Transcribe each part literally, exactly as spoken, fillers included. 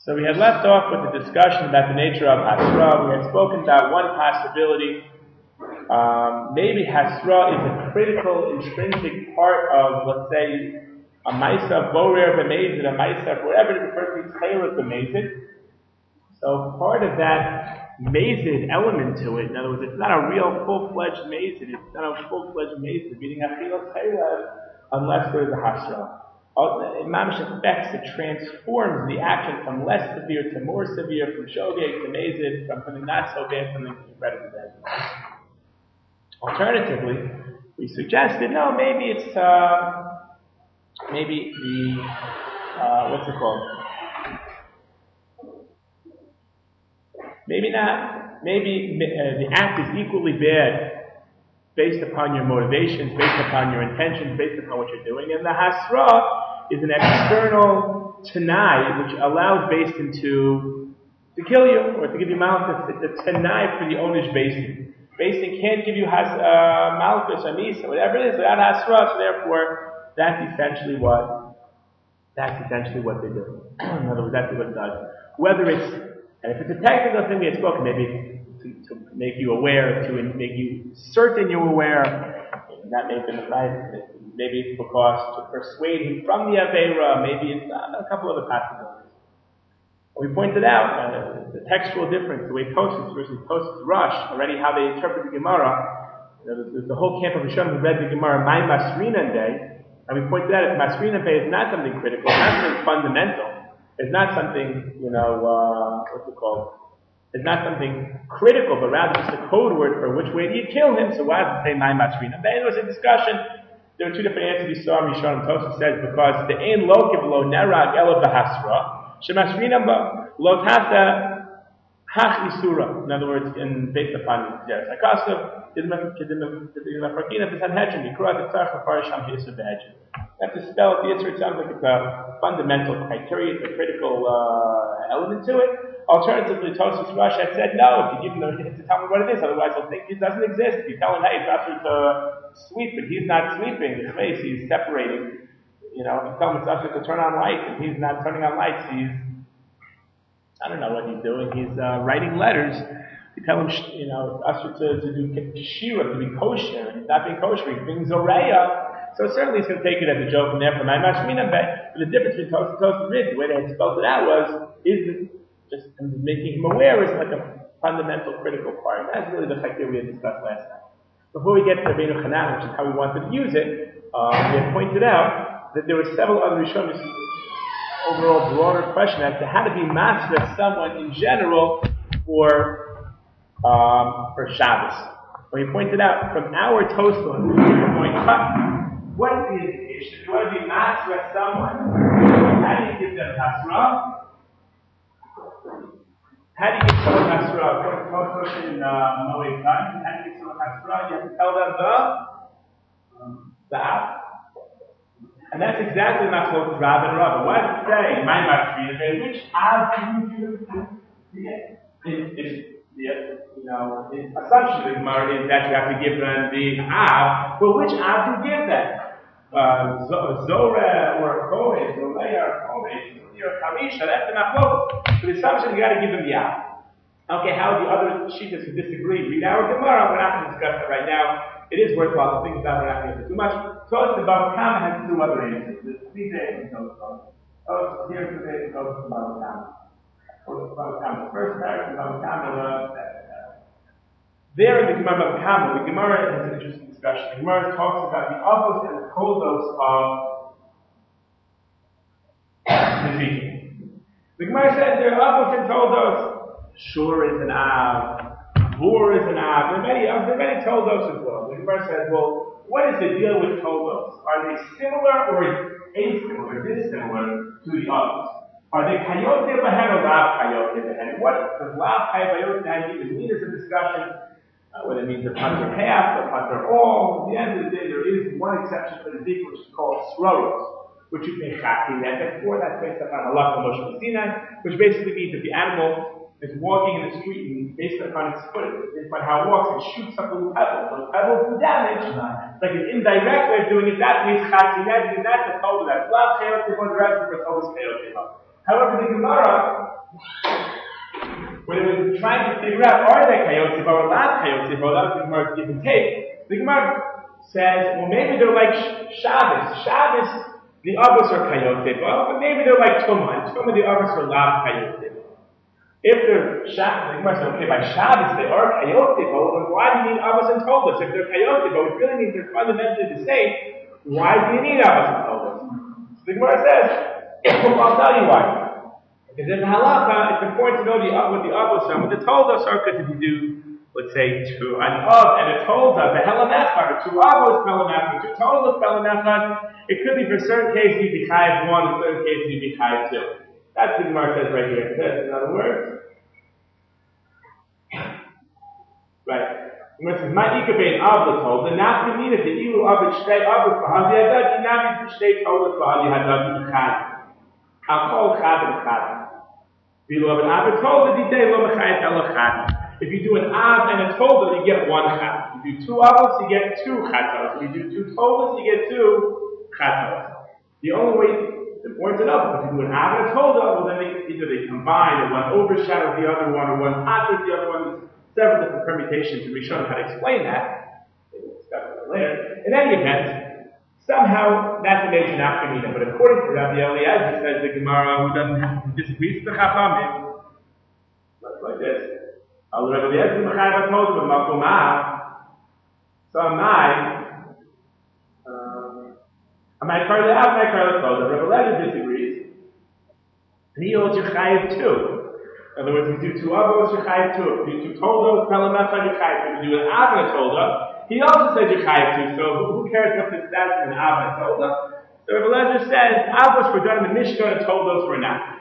So we had left off with the discussion about the nature of Hasra. We had spoken about one possibility. Um, maybe Hasra is a critical, intrinsic part of, let's say, a Maisa Borer B'Mezid, a Maisa, whatever the person is Chaylik B'Mezid. So part of that Mazid element to it, in other words, it's not a real full-fledged Mazid, it's not a full-fledged Mazid, meaning Achilot Chaylev, unless there's a Hasra. It mamish affects, it transforms the action from less severe to more severe, from shogeg to mazid, from something not so bad to something incredibly bad. Alternatively, we suggested, no, maybe it's, uh, maybe the, uh, what's it called? Maybe not, maybe uh, the act is equally bad based upon your motivations, based upon your intentions, based upon what you're doing. And the Hasra is an external Tanai which allows Basin to, to kill you or to give you Malchus. It's a Tanai for the owner's Basin. Basin can't give you has, uh, Malchus or Misa, whatever it is, without Hasra, so therefore that's essentially what that's essentially what they do. In other words, that's what it does. Whether it's, and if it's a technical thing we had spoken, maybe To, to make you aware, to make you certain you're aware, that may have been the right, maybe it's because to persuade him from the Aveira, maybe it's uh, a couple other possibilities. We pointed out uh, the textual difference, the way Tosfos versus Tosfos Rush, already how they interpret the Gemara. You know, there's, there's the whole camp of Hashem who read the Gemara, My Masrinan Day, and we pointed out that Masrinan Day is not something critical, it's not something fundamental, it's not something, you know, uh, what's it called? It's not something critical, but rather just a code word for which way do you kill him. So why does it say nine matrina? Then there was a discussion. There were two different answers we saw. Rishon and Tosfos says because the ein lo kivlo nerag elo b'hasra shemasrina lo tasa hach isura. In other words, in based upon Zeres Hakasav, kedima kedima the Sanhedrin yikra tetzarch lefarisham hiyisur behedrin. You have to spell it. The answer, it sounds like it's a fundamental criteria, it's a critical uh, element to it. Alternatively, Tosfos Rush had said, no, if you give him the, to tell him what it is, otherwise he'll think it doesn't exist. If you tell him, hey, he's about to sleep, but he's not sleeping, his face, he's separating. You know, if you tell him it's usher to turn on lights, and he's not turning on lights, he's, I don't know what he's doing, he's uh, writing letters. You tell him, you know, usher to, to do shira, to be kosher, and he's not being kosher, he's being zoreya. So certainly he's going to take it as a joke, and therefore, my mashmina bet. But the difference between Tosfos and Tosfos is, the way they had spelled it out was, is it just making him aware is like a fundamental, critical part. And that's really the fact that we had discussed last time. Before we get to Rabbeinu Hanan, which is how we wanted to use it, um, we had pointed out that there were several other Rishonim, overall broader question as to how to be master of someone in general for um, for Shabbos. When we pointed out from our Tosfos, point what is the indication? If you want to be master of someone, how do you give them Hasra? How do you give someone Hasra? According to Tosfos in Moed Katan, how do you give someone Hasra? You have to tell them the um, the Av. And that's exactly Machlokes Rav and Rav. What does it say? My Masrina, which Av do you give? Is the you know the assumption of the Gemara is that you have to give them the Av, but which Av do you give them? Uh, Zorah or Kohen, Zorah or Kohen, or Kamisha, that's the Machlokes. So the assumption you got to give them the Av. Okay, how the other Shittas who disagree read our Gemara? We're not going to discuss it right now. It is worthwhile to think about. We're not going to do too much. Tosfos the Bava Kama has two other answers. There's three days in Tosfos. Oh, here's the day in Tosfos the Bava Kama. Bava Kama. The first paragraph of Bava Kama. There in the Gemara Bava Kama, the Gemara has an interesting discussion. The Gemara talks about the avos and the koldos of Ezekiel. The Gemara says there are avos and koldos. Shur is an av, Vur is an av. There are many, there are many toldos as well. The Gemara says, well, what is the deal with toldos? Are they similar or asimilar, dissimilar to the others? Are they kayote behen or lav kayote behen? What does lav kayote behen even mean? Is a discussion. Uh, whether it means a punter half or punter all. At the end of the day, there is one exception for the zik, which is called sroros, which you can chati that for. That's based upon halakha Moshe Sinai, which basically means that the animal is walking in the street and based upon its foot, based upon how it walks, it shoots up a little pebble. Those pebbles do damage. It's like an indirect way of doing it. That means chatinet, and that's a total. That's lav chayot before the rest of the total is chayot. However, the Gemara trying to figure out, are they Kayotziv or not Kayotziv? That was the Gemara's give and take. The Gemara says, well, maybe they're like Shabbos. Shabbos, the Avos are Kayotziv, but maybe they're like Tumah. And Tumah, the Avos are Lav Kayotziv. If they're Shabbos, the Gemara says, okay, by Shabbos they are Kayotziv, then why do you need Avos and Tolos? If they're Kayotziv, which really means they're fundamentally the same, why do you need Avos and Tolos? So the Gemara says, well, I'll tell you why. Because in halacha, it's important to know the, what the avos are. What the toldos are, because if you do, let's say, two an av and a tolda, the helamechar, two avos pelamechar, two toldos pelamechar, it could be for certain cases you'd be chayav one, in certain cases you'd be chayav two. That's what the Gemara says right here. It says, in other words, right. The Gemara says, "Ma ikabein av l'tolda, nafka mina the ilu avit shtei avos v'hadi hadad, inavi shtei toldos v'hadi hadad v'chad. I'll call chad v'chad. If you do an av and a tolda, you get one chad. If you do two avos, you get two chatos. If you do two toldas, you get two chatos. The only way it's important to know is if you do an av and a tolda, well then they, either they combine, or one overshadows the other one, or one patches the other one. There's several different permutations, and we show them how to explain that. We'll discuss that later. In any event, somehow that's a major nafkamina, but according to Rabbi Eliezer, says the Gemara, who doesn't have, who disagrees with the Chachamim, like this. Al Rabbi Eliezer Mechayev told him Makomah. So am I. Am I part of the Am I part of the Rabbi Eliezer disagrees. And he holds Yechayev too. In other words, if you do two avos, Yechayev too. If you do two toldos, Pelamecha, Yechayev. If you do an av and a tolda, he also said Yechayev too. So who cares if it's that's an av and a tolda? So Rabbi Eliezer says avos were done in the Mishnah and toldos were not.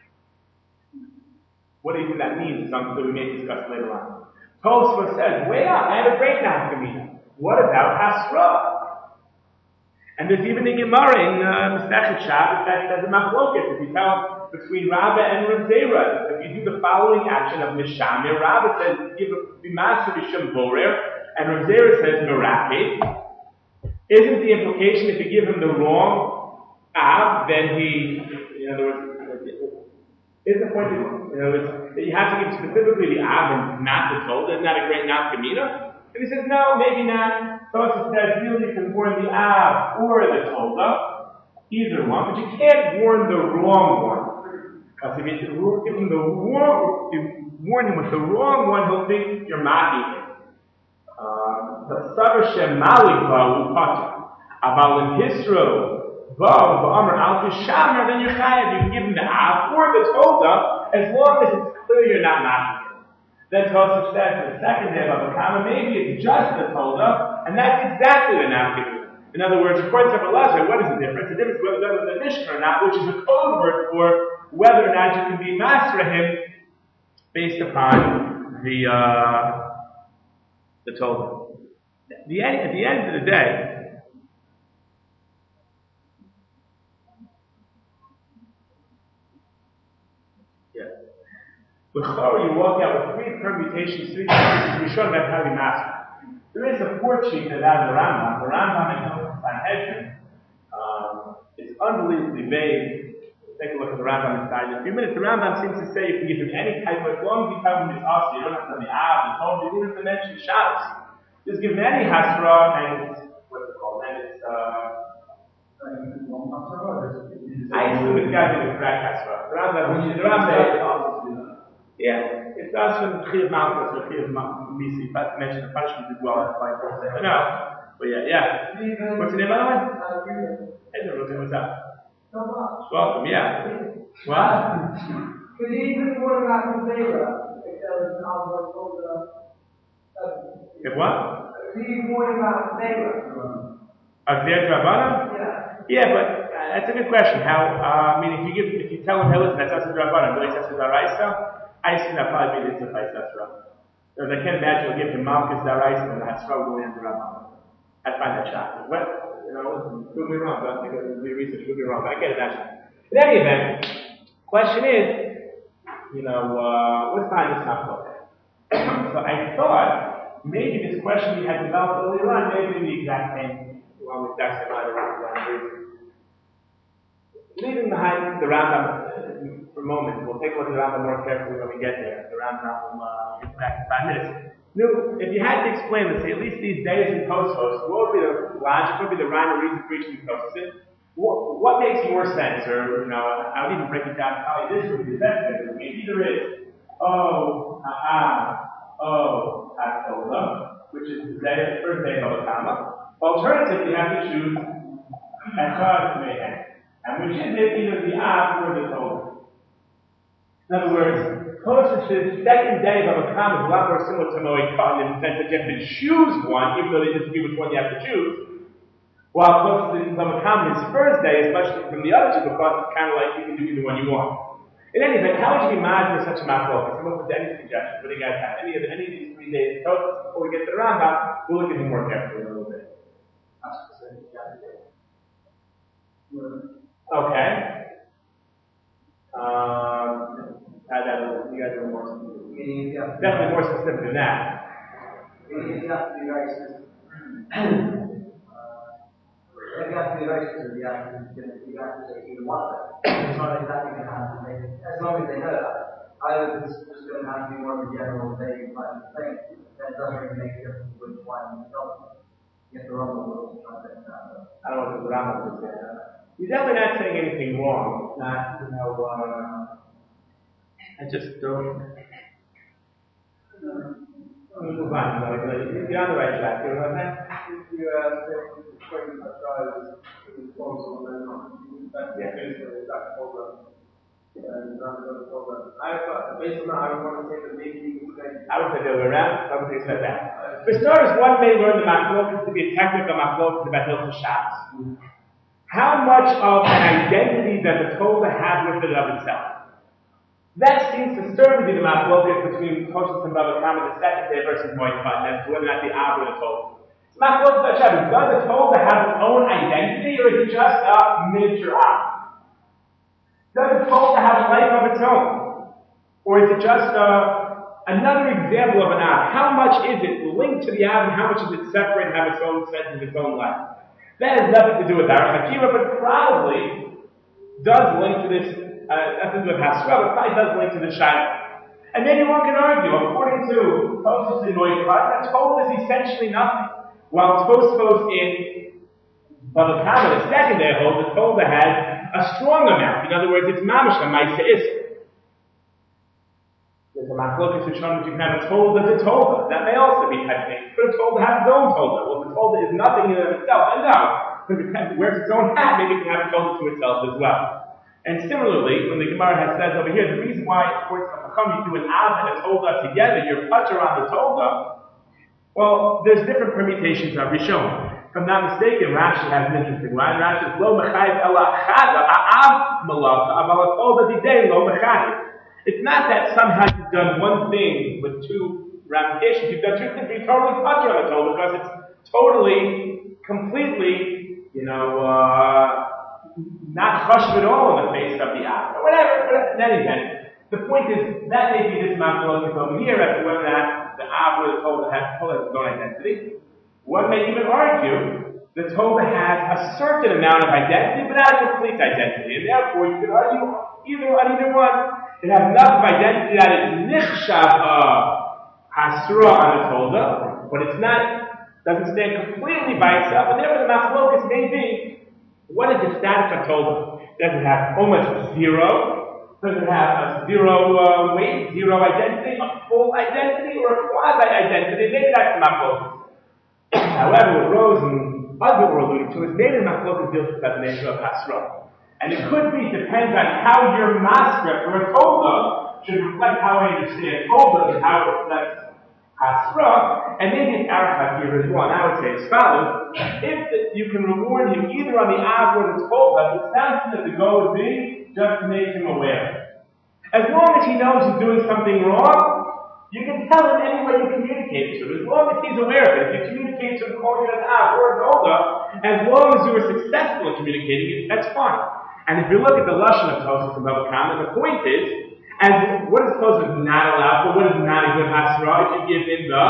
What do you think that means? Something that we may discuss later on. Tosfos says, wait up, I have a great nafkamina. What about Hasra? And there's even a Gemara in Masechet Shabbos that says a machloket. If you tell between Rabbah and Rav Zera, if you do the following action of Nishamir, Rabbah says, give a Bimasa Bisham Borer, and Rav Zera says, Merapid. Isn't the implication if you give him the wrong Av, then he, in other words, is the point that, you know, that you have to give specifically the Av and not the Tolda? Isn't that a great nafkamina? And he says, no, maybe not. So it says, really, you can warn the Av or the Tolda, either one, but you can't warn the wrong one. Because if you give him the wrong, you warn him with the wrong one, he'll think you're mocking him. The Savar Shem Malikva Upata. About in Hisro, Vav, V'amr Al Tishamar, then you're chayav. You can give him the Av or the Tolda, as long as it's clear you're not mocking him. Then Tosaf says in the second day of Avakama, maybe it's just the Tolda, and that's exactly the nafkamina. In other words, according to Rabbi Eliezer, what is the difference? The difference is whether it's the Mishnah or not, which is a code word for whether or not you can be masra him based upon the uh, the Tolda. The end, at the end of the day, with Chor, you walk out with three permutations, three permutations, we show about how to be master. There is a fourth sheet that has the Rambam. The Rambam in Hilchos Sanhedrin. Um, it's unbelievably vague. Take a look at the Rambam inside. In a few minutes, the Rambam seems to say you can give him any type of, as long as you tell him his Asa, you don't have to have the Av, the Tolda, you don't have to mention Shabbos. Just give him any Hasra, and it's, what's it called, and it's, uh, I assume it's got to be the correct Hasra. The Rambam, the Rambam, yeah, it does from Chiyav Malchus or Chiyav Misi. If I mention the punishment as well, that's why I don't say no. But yeah, yeah. What's the name of it? Hey there, Rosie, what's up? Welcome, yeah. What? Could he even warn about the Zera? If what? Could he warn about the Zera? Azir Drabanam? Yeah. Yeah, but uh, that's a good question. How, uh, I mean, if you give, if you tell him, hey, listen, that's Azir Drabanam, really that's Azir Daraisa? I assume that probably means it's a Chayes Hasra. Because I can't imagine we'll give him Malchus Daraisa and the Hasra will go into Rabbanam. I find that shocking. But, you know, prove me wrong. Don't think it would be research, prove me wrong. But I can't imagine. In any event, question is, you know, uh, let's find this not okay. So I thought maybe this question we had developed earlier on, maybe the exact same, along the exact same line of reason. Leaving behind the Rambam, for a moment. We'll take a look at the Rambam more carefully when we get there. The Rambam will uh, get back in five minutes. Now, if you had to explain, let's say, at least these days in Tosfos, what would be the logic, what would be the rhyme or reason for each of these Tosfos? What, what makes more sense? Or, you know, I would even break it down. Probably this would be the best way. Maybe there is, oh, aha, oh, Hatola, which is the day, the first day of Bava Kama. Alternatively, you have to choose Echad Mehem. And which is it, either the Av or the Tola. In other words, Tosfos' second day of Bava Kama is a lot more similar to Moed Katan in the sense that you have to choose one, even though they disagree which one you have to choose. While Tosfos in Bava Kama, his first day is much different from the other two because it's kind of like you can do either one you want. In any event, how would you be mad for such a machlokes? Come up with any suggestions. What do you guys have? Any of, the, any of these three days of Tosfos before we get to the Rambam, we'll look at them more carefully a little bit. Okay. Um, How that you guys are more specific. Definitely more specific than that. You have to be very specific. You have to be very specific. You have to, you have to say either one of them. It's not exactly going to have to make it. As long as they know that. Either it's just going to have to be more of a general vague kind of thing. Then it doesn't really make a difference which one you don't. You have to run the rules and try to make that. I don't know what the Rambam would say. You're definitely not saying anything wrong. It's not, you know, uh, I just don't. Move on. You're on the right track. You know what I'm saying? If you uh, say the point that guys is responsible, then that's basically that problem. And not the problem. I thought, based on that, I would want to say that maybe you can say. I would say the other way around. I would say said that. For starters, one may learn the machlokes to be a technical machlokes about Hilchos Shabbos. How much of an identity does the Torah have with it of itself? That seems to certainly be the machlokes between Tosfos and Bava Kama the second day versus Moed Katan as to whether or not the Av or the Torah. It's machlokes about Shabbos. Does the Torah have its own identity, or is it just a miniature Av? Does the Torah have a life of its own, or is it just a, another example of an Av? How much is it linked to the Av, and how much is it separate and have its own sense of its own life? That has nothing to do with Aruch Akiva, but probably does link to this. Uh, nothing to do with Hasra, but probably does link to the Shiloh. And maybe one can argue, according to Tosfos and Moed Katan, that Torah is essentially nothing. While Tosfos in Bava Kama, the second day holds, the Torah has a strong amount. In other words, it's mamash ma'aseh isur. There's a machlokes which shows you can have a Torah that's a Torah. That may also be technique. But a Torah has its own Torah. Well, the Torah is nothing in and of itself. And no, because it wears its own hat, maybe it can have a Torah to itself as well. And similarly, when the Gemara has says over here, the reason why, according to Chacham, you do an Av and a Torah together, you're putter on the Torah, well, there's different permutations of Rishon. If I'm not mistaken, Rashi has an interesting line. Rashi says, Lo mechayiv ela achada, ha'av malacha, aval ha'torah didei lo mechayiv. It's not that somehow you've done one thing with two ramifications. You've done two things, but you're totally putter on the Torah because it's totally, completely, you know, uh, not chashuv at all in the face of the Av. Or whatever, but in any event, the point is, that may be this machlokes over here as to whether or not the Av or the Torah has its own identity. One may even argue the Torah has a certain amount of identity, but not a complete identity. And therefore, you can argue either on either one. It has enough of identity that it's nichshav of hasra on the Torah, but it's not, doesn't stand completely by itself, and therefore the machlokes may be, what is the status of Torah? Does it have almost zero? Does it have a zero uh, weight, zero identity, a full identity, or a quasi-identity? Maybe that's the machlokes. However, what Rose and others were alluding to is maybe the machlokes deals with the nature of hasra. And it could be, depends on how your master or a Torah should reflect how I understand Torah and how it reflects Hasra, and maybe it's Aruch here as well. And I would say as follows: if the, you can reward him either on the Av or the Torah, it sounds that the goal would be just to make him aware. As long as he knows he's doing something wrong, you can tell him any way you communicate to him. As long as he's aware of it. If you communicate to him calling it an Av or an Torah, as long as you were successful in communicating it, that's fine. And if you look at the Lashon of Tosfos and Bava Kama, the point is, as what is Tosfos not allowed for, what is not a good Hasra, if you give in the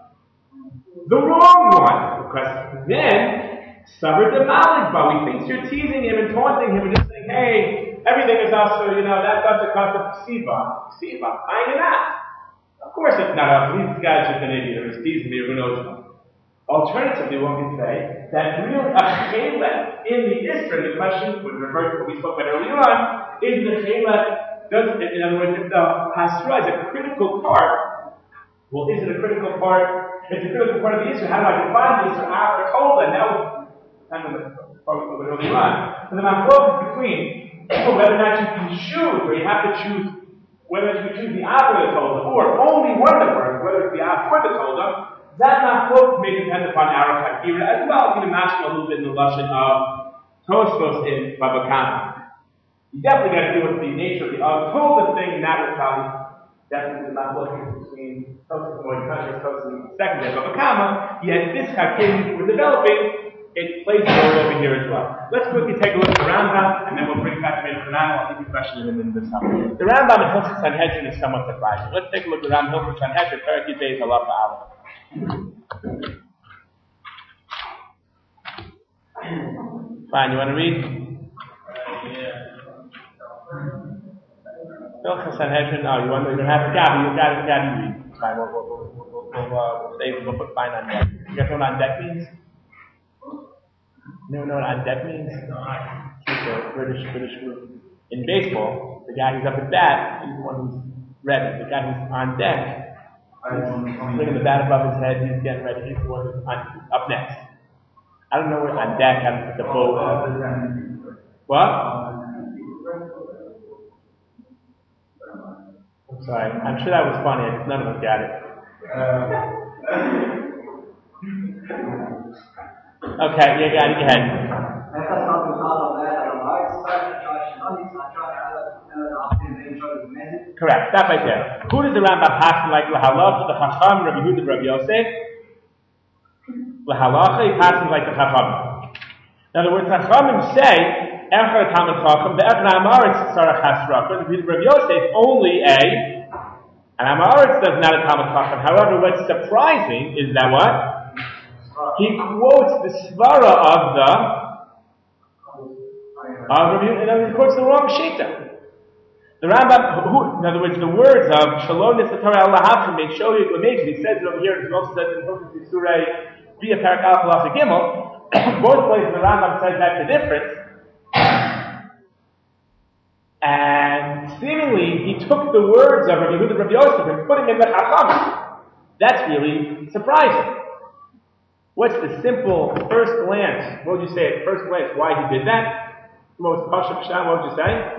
the wrong one. Because then, Sabar de Malikba, he thinks you're teasing him and taunting him and just saying, hey, everything is also, you know, that's also the concept of ksiva. Ksiva, buying an app. Of course it's not up. This guy's just an idiot, or he's teasing me, or who knows what. Alternatively, one can say that real a chelek in the Isra, the question would revert to what we spoke about earlier on, is the chelek, does, in other words, if the hasra is a critical part, well, is it a critical part? It's a critical part of the Isra. How do I define the Isra after Kola? Now, kind of the part we spoke about earlier on. So the machlokas between whether or not you can choose, or you have to choose whether you choose the Av or the Tola, or only one of the words, whether it's the Av or the Tola, that machlokas may depend upon our Chakira as well. You can imagine a little bit in the lesson of Tosfos in Baba Kama. You definitely got to deal with the nature of the Av Tola thing, and that would probably definitely the machlokas between Tosfos and Moed Kasher, Tosfos and second day Baba Kama. Yet this Chakira we're developing, it plays a role over here as well. Let's quickly take a look at the Rambam, and then we'll bring back to the Rambam. I'll give you a question in this time. The Rambam in Hilchos Sanhedrin is somewhat surprising. Let's take a look at the Rambam Hilchos Sanhedrin, Perek Yudbeis Halacha Aleph. Fine, you want to read? Uh, yeah. Hilchos Sanhedrin. Oh, you want to? You don't have to. Gabby, you got it. Gabby, read. Fine. We'll we'll we'll we'll, we'll, uh, we'll save. We'll put fine on deck. You guys know what on deck means? You know what on deck means? It's a British British group. In baseball, the guy who's up at bat is the one who's ready. The guy who's on deck is bringing the bat above his head. He's getting ready. He's the one who's on, up next. I don't know where on deck. I don't put the boat. What? I'm sorry. I'm sure that was funny. I just, none of us got it. Okay, you got it. Go ahead. Correct. Stop right there. Who does the Rambam pass like lahalacha, the Chacham, Rabbi Yehuda, Rabbi Yosef? Lahalacha, he passes like the Chacham. In other words, Chachamim say, Echad Talmud Chacham, the Echad Amaretz Sarach Hasra. Rabbi Yosef only a, and Amaretz does not a Talmud Chacham. However, what's surprising is that what? He quotes the svara of the of Rabbi Yehuda, he quotes the wrong shita. The Rambam, who, in other words, the words of Shalom Nisatara Allah may show you amazing. He says it over here, it also says in Hilchos Yisurei via Parak Aleph Halacha Gimel. Both places the Rambam says that's the difference. And seemingly he took the words of Rabbi Yehuda, Rabbi Yosef and put them in the Chacham. That's really surprising. What's the simple first glance? What would you say at first glance? Why he did that? Most Pasha Pshat, what would you say?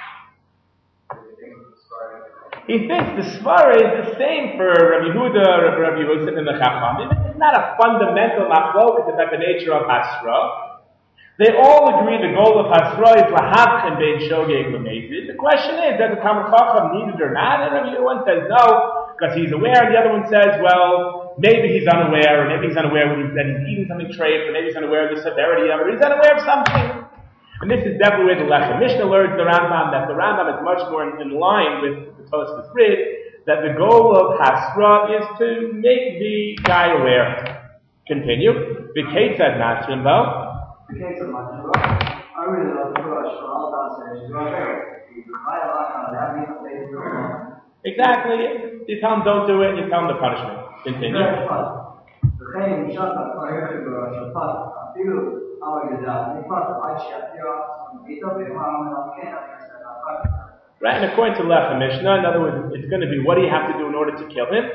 He thinks the svara is the same for Rabbi Yehuda, Rabbi Yosef, and the Chacham. It's not a fundamental machlokas about the nature of Hasra. They all agree the goal of Hasra is lahavchem bein shogeg l'mezid. The question is, does the Talmud Chacham need it or not? And Rabbi one says no, because he's aware, and the other one says, well, maybe he's unaware, or maybe he's unaware when he's, that he's eating something treif, or maybe he's unaware of the severity of it, or he's unaware of something. And this is definitely where the Lechem Mishnah learns the Rambam, that the Rambam is much more in, in line with the Tosfos Rid, that the goal of Hasra is to make the guy aware. Continue. V'ketzad matrim bo. V'ketzad matrim bo. I really love the Torah. Shmuel says, exactly. You tell him don't do it, and you tell him the punishment. Continue. Right, and according to Lechem Mishnah, in other words, it's going to be what do you have to do in order to kill him?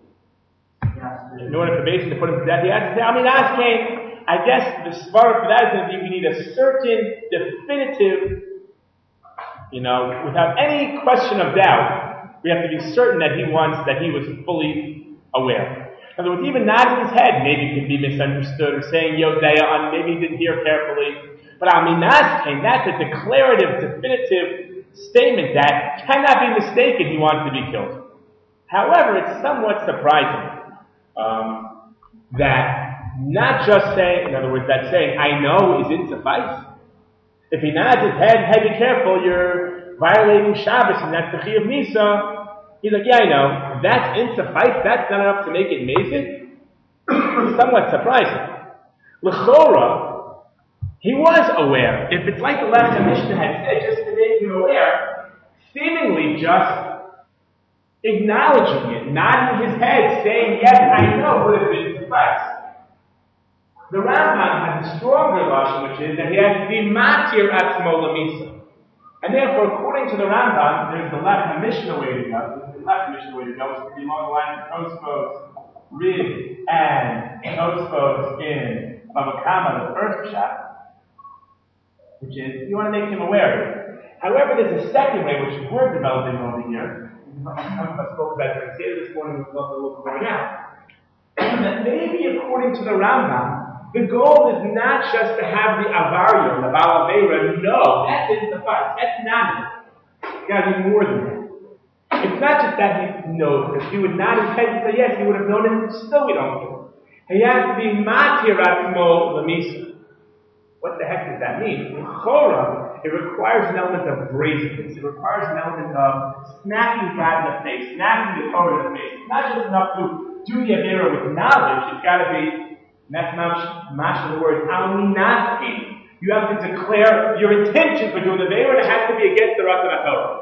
In order for basically to put him to death, he has to say, I mean, asking, I guess the svara for that is going to be we need a certain definitive, you know, without any question of doubt, we have to be certain that he wants, that he was fully aware. In other words, even nodding his head maybe could be misunderstood, or saying Yodea on maybe he didn't hear carefully. But Al Minas came, that's a declarative, definitive statement that cannot be mistaken he wants to be killed. However, it's somewhat surprising um, that not just saying, in other words, that saying I know isn't suffice. If he nods his head, hey, be careful, you're violating Shabbos, and that's the Chi of Misa. He's like, yeah, I know. That's insuffice. That's not enough to make it amazing. Somewhat surprising. L'chora, He was aware. If it's like the Lechem Mishnah had said, just to make him aware, seemingly just acknowledging it, nodding his head, saying, yes, I know, would have been suffice. The Rambam has a stronger lashon, which is that he has to be matir atzmo lamisa. And therefore, according to the Rambam, there's the Lechem Mishnah way to go. The Lechem Mishnah way to go is going to be along the line of Tosfos, Rid, and Tosfos in Bava Kama, the first pshat, which is, you want to make him aware of it. However, there's a second way, which we're developing over here. Some of us spoke about it this morning, we'd love to look over now. That maybe according to the Rambam, the goal is not just to have the avario, the Baal Aveira, no, that didn't suffice. That's not it. You gotta do more than that. It's not just that he knows, if he would not intend to say yes, he would have known it, still we don't do it. He has to be matir atzmo lamisa. What the heck does that mean? In Chora, it requires an element of brazenness. It requires an element of smacking God in the face, smacking the Torah in the face. It's not just enough to do the Avera with knowledge. It's got to be, and that's mash of the word, aminaski. You have to declare your intention for doing the Avera, and it has to be against the Ratzon HaTorah.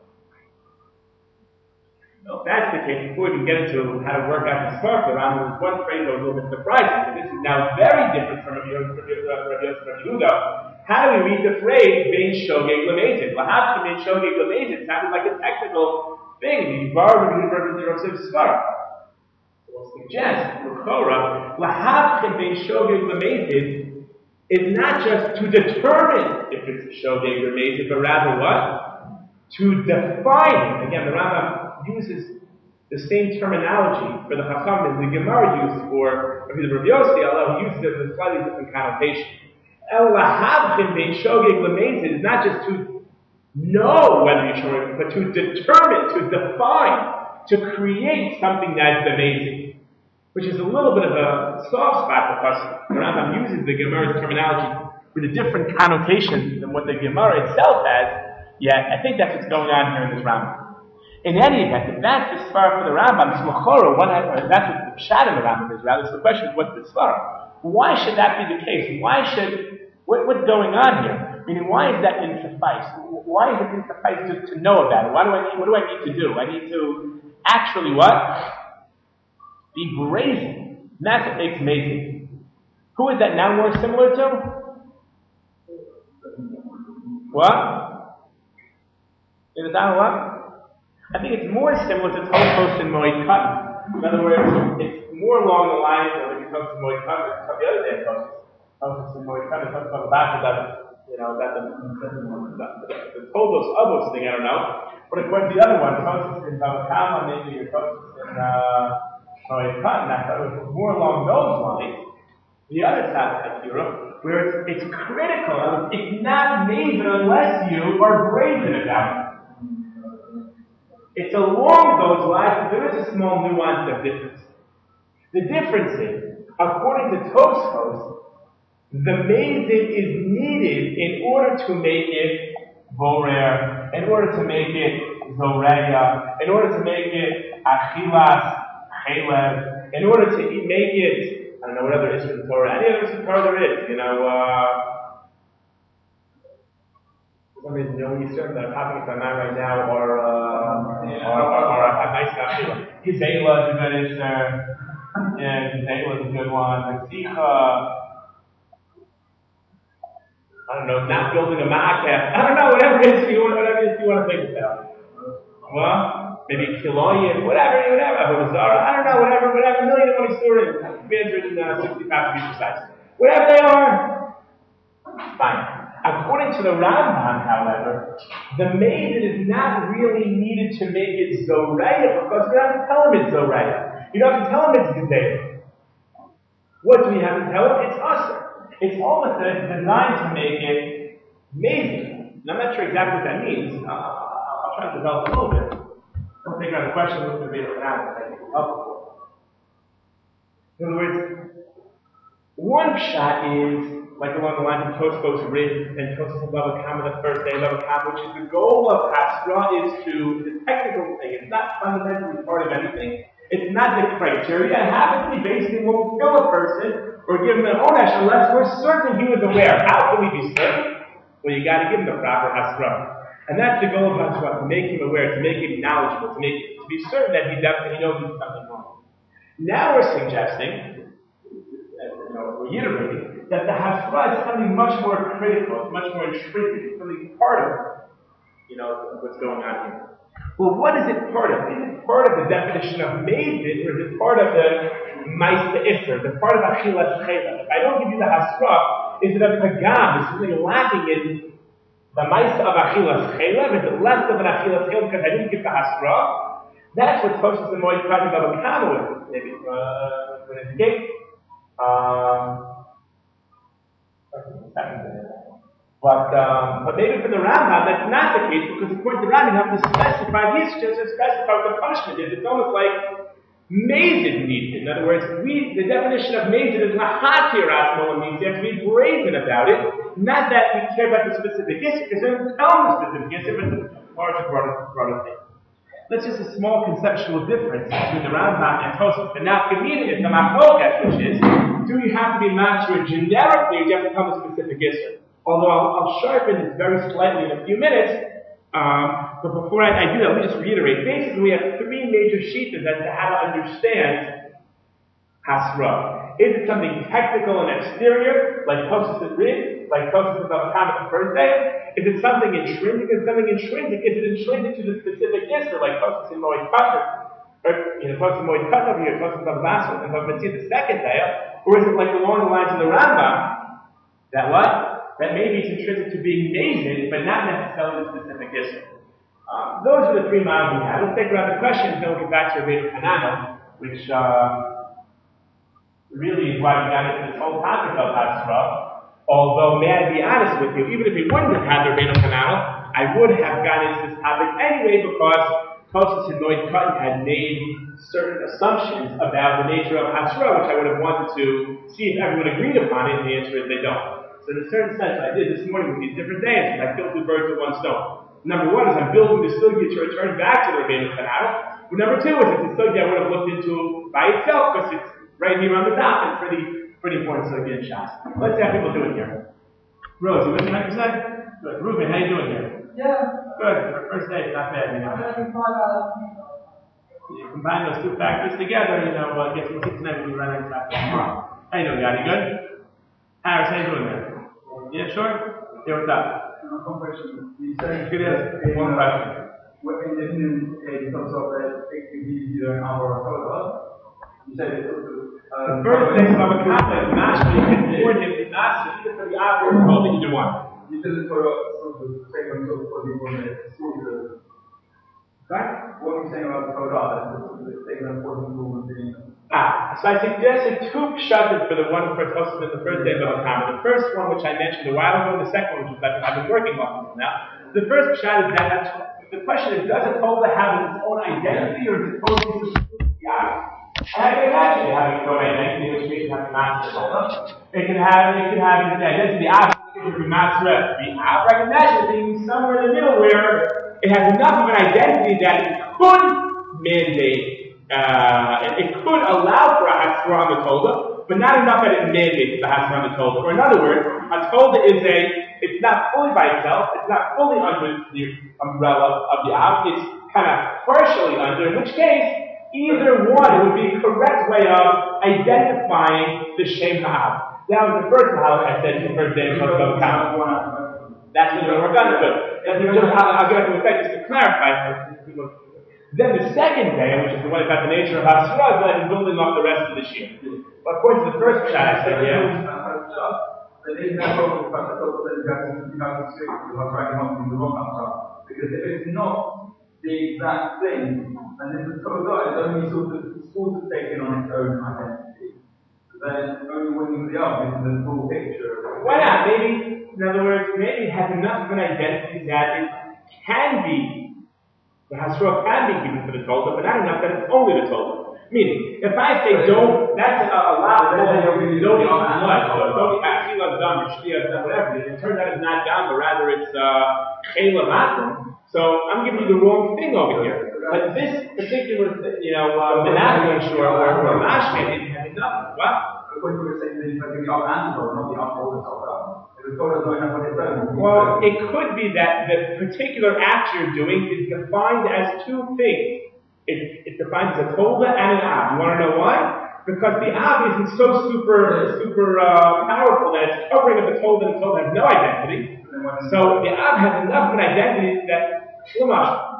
Well, if that's the case, before we can get into how to work out the spark around, there's one phrase that was a little bit surprising. This is now very different from Rabbi Yosef and Yehuda. How do we read the phrase, Bein Shogeg Lamezid? Lahavkim Bein Shogeg Lamezid sounds like a technical thing. The bar of the University of Sfar. We'll suggest, L'chora, Lahavkim Bein Shogeg Lamezid is not just to determine if it's a Shogeg Lamezid, but rather what? To define it. Again, the Rambam uses the same terminology for the Chacham as the Gemara used for Rabbi Yossi, although he uses it with a slightly different connotation. El lahavchin bein shogeg lamezid is not just to know whether you're shogeg, but to determine, to define, to create something that's amazing, which is a little bit of a soft spot for us. The Rambam uses the Gemara's terminology with a different connotation than what the Gemara itself has, yet I think that's what's going on here in this Rambam. In any event, if that's the svara for the Rambam, Smachora, that's what the pshat in the Rambam is, rather. So the question is, what's the svara? Why should that be the case? Why should, what, what's going on here? Meaning, why is that insuffice? Why is it insuffice to, to know about it? Why do I need, what do I need to do? I need to actually what? Be brazen. And that's what makes amazing. Who is that now more similar to? What? Is that what? I think it's more similar to Tosfos and Moed Katan. In other words, it's more along the lines of when you come to Moed Katan, the other day Tosfos. Tosfos and Moed Katan talks about the back of that, you know, that the, the, the Todos Avos thing, I don't know. But according to the other one, Tosfos in Bava Kama, maybe or Tosfos in uh, Moed Katan, I thought it was more along those lines. The other side of Europe, where it's, it's critical, it's not made unless you are brazen about it. It's along those lines, but there is a small nuance of difference. The difference is, according to Tosfos, the mezid is needed in order to make it vorer, in order to make it zoreya, in order to make it achilas, chelev, in order to make it, I don't know what other is in the Torah, any other Torah there is, you know, uh, for some reason, the only certain that I'm popping into my mind right now, or, uh, yeah. or, or, or a nice stuff. Hizela is a good answer. Yeah, Hizela is a good one. Zicha. I don't know, not building a ma'akeh. I don't know, whatever it is you want, whatever it is you want to think about. Well, maybe Kiloyim, whatever, whatever. Hozara, I don't know, whatever, whatever. A million and one stories. three hundred sixty-five to be precise. Whatever they are, fine. According to the Rambam, however, the maiden is not really needed to make it Zoreya because you don't have to tell him it's Zoreya. You don't have to tell him it's Gezerah. What do we have to tell him? It's Asr. It's almost designed to make it amazing. And I'm not sure exactly what that means. Uh, I'll try to develop a little bit. I'll figure out the question what's going to be able to answer that I think will help. In other words, one shot is like along the lines of Tosfos Rid and Tosfos Bava Kama, the first day of Bava Kama, which is the goal of Hasra is to, the technical thing, it's not fundamentally part of anything, It's not the criteria. It happens to be basically won't kill a person or give him an onesh unless we're certain he was aware. How can we be certain? Well, you got to give him the proper hasra. And that's the goal of hasra, to make him aware, to make him knowledgeable, to make to be certain that he definitely knows he's something wrong. Now we're suggesting, you know, we're reiterating, that the hasra is something much more critical, much more intrinsic, something part of, you know, what's going on here. Well, what is it part of? Is it part of the definition of mezid, or is it part of the ma'isa isser, the part of achilas chela? If I don't give you the hasra, is it a pagam? Is something lacking in the ma'isa of achilas chela? Is it less of an achilas chela because I didn't give the hasra? That's what Toshas and Moed Katan have a common with. Maybe uh, when it's a gate. Um, But um, but maybe for the Rambam that's not the case, because according to the Rambam you have to specify this, just to specify what the punishment is. It's almost like mazid needs it. In other words, we the definition of mazid is lahatiras mola means you have to be brazen about it. Not that we care about the specific issue, because it doesn't tell them the specific issue, but it's a larger, broader, broader thing. That's just a small conceptual difference between the Rambam and Tosfos. The nafkamina is the machloket, which is, do you have to be master generically, or do you have to tell the specific issue? Although I'll, I'll sharpen this very slightly in a few minutes, um, but before I, I do that, let me just reiterate. Basically, we have three major shitas as to how to understand hasra. Is it something technical and exterior, like Tosfos and Rid, like Tosfos and Avakam the first day? Is it something intrinsic? Is it something intrinsic? Is it intrinsic to the specific issue, like Tosfos and Moed Katan? Or, you know, Tosfos and Moed Katan here, Tosfos and Avakam, and Tosfos the second day? Or is it like along the lines of the Rambam, that what? That maybe it's intrinsic to being mazid, but not necessarily the specific issue. Um, those are the three models we have. Let's take around the questions, then we'll get back to Rabbeinu Hananel, which uh, really is why we got into this whole topic of Hasra. Although, may I be honest with you, even if we wouldn't have had Rabbeinu Hananel, I would have gotten into this topic anyway, because Tosfos and Moed Katan had made certain assumptions about the nature of Hasra, which I would have wanted to see if everyone agreed upon it, and the answer is they don't. So in a certain sense, I did this morning with these different answers. I killed two birds with one stone. Number one is I'm building the sugya to return back to the Rabbeinu Hananel. But number two is it's a sugya I would have looked into by itself, because it's right here on the top and pretty pretty important sugya in Shas. Let's see how people do it here. Rose, you with me one hundred percent? Good. Ruben, how you doing here? Yeah. Good. First day, not bad, you know. You combine those two factors together, you know, uh, get some six tonight when we run out of time tomorrow. How you doing, guy? You good? Harris, how you doing there? Yeah, sure? Yeah, what's up? One question. You said Good answer. One question. When in in terms of the activity during our photo, you said it was the first thing of a comment is mastery, before him, the master, even for the opera, only either one. You said it for sort of second sort of for the one that the Right? What are you saying about the photo? The second important movement being. Ah, so I suggested two pshatim for the one for Tosfos in the first day of the Kama. The first one, which I mentioned a while ago, and the second one, which I've been working on now. The first pshat is that the question is, does a Torah have its own identity, or is it totally yeah? And I can imagine having its own identity, which means it has to master the It can have, it can have its identity after it can master the app. I can imagine it being somewhere in the middle where it has enough of an identity that it could mandate. Uh, it, it could allow for a Hasra on the Tolda, but not enough that it mandates the Hasra on the Tolda. Or in other words, a Tolda is a, it's not fully by itself, it's not fully under the umbrella of the Av, it's kind of partially under, in which case, either one would be a correct way of identifying the Shem Ha'av. That was the first Mahalik I said in the first day of the Kama. That's what we're going to do. I'll get to the effect just to clarify. Then the second day, which is the one about the nature of Hasra, is then building off the rest of the Shir. But according to the first shot, I said, yeah. Because if it's not the exact thing, and if the Torah is only sort of, sort of taken on its own identity, then only winning the other is the full picture. Why not? Maybe, in other words, maybe it has enough of an identity that it can be. The Hasra can be given for the Torah, but not enough that it's only the Torah. Meaning, if I say don't, that's a, a lot of don't eat blood, or don't eat achila dam, or shtia dam, whatever. It turns out it's not dam, but rather it's chela matram. So I'm giving you the wrong thing over here. But this particular, you know, uh, Menachem or, or, or Mashke didn't have enough. What? According to what you're saying, it's like the up and Torah, not the up or the Torah. If the Torah doesn't have what it's done. Well, it could be that the particular act you're doing is defined as two things. It, it's defined as a Tova and an Av. You want to know why? Because the Av isn't so super, super uh, powerful that it's covering of the Tova, and the Tova has no identity. So the Av has enough of an identity that Lamash.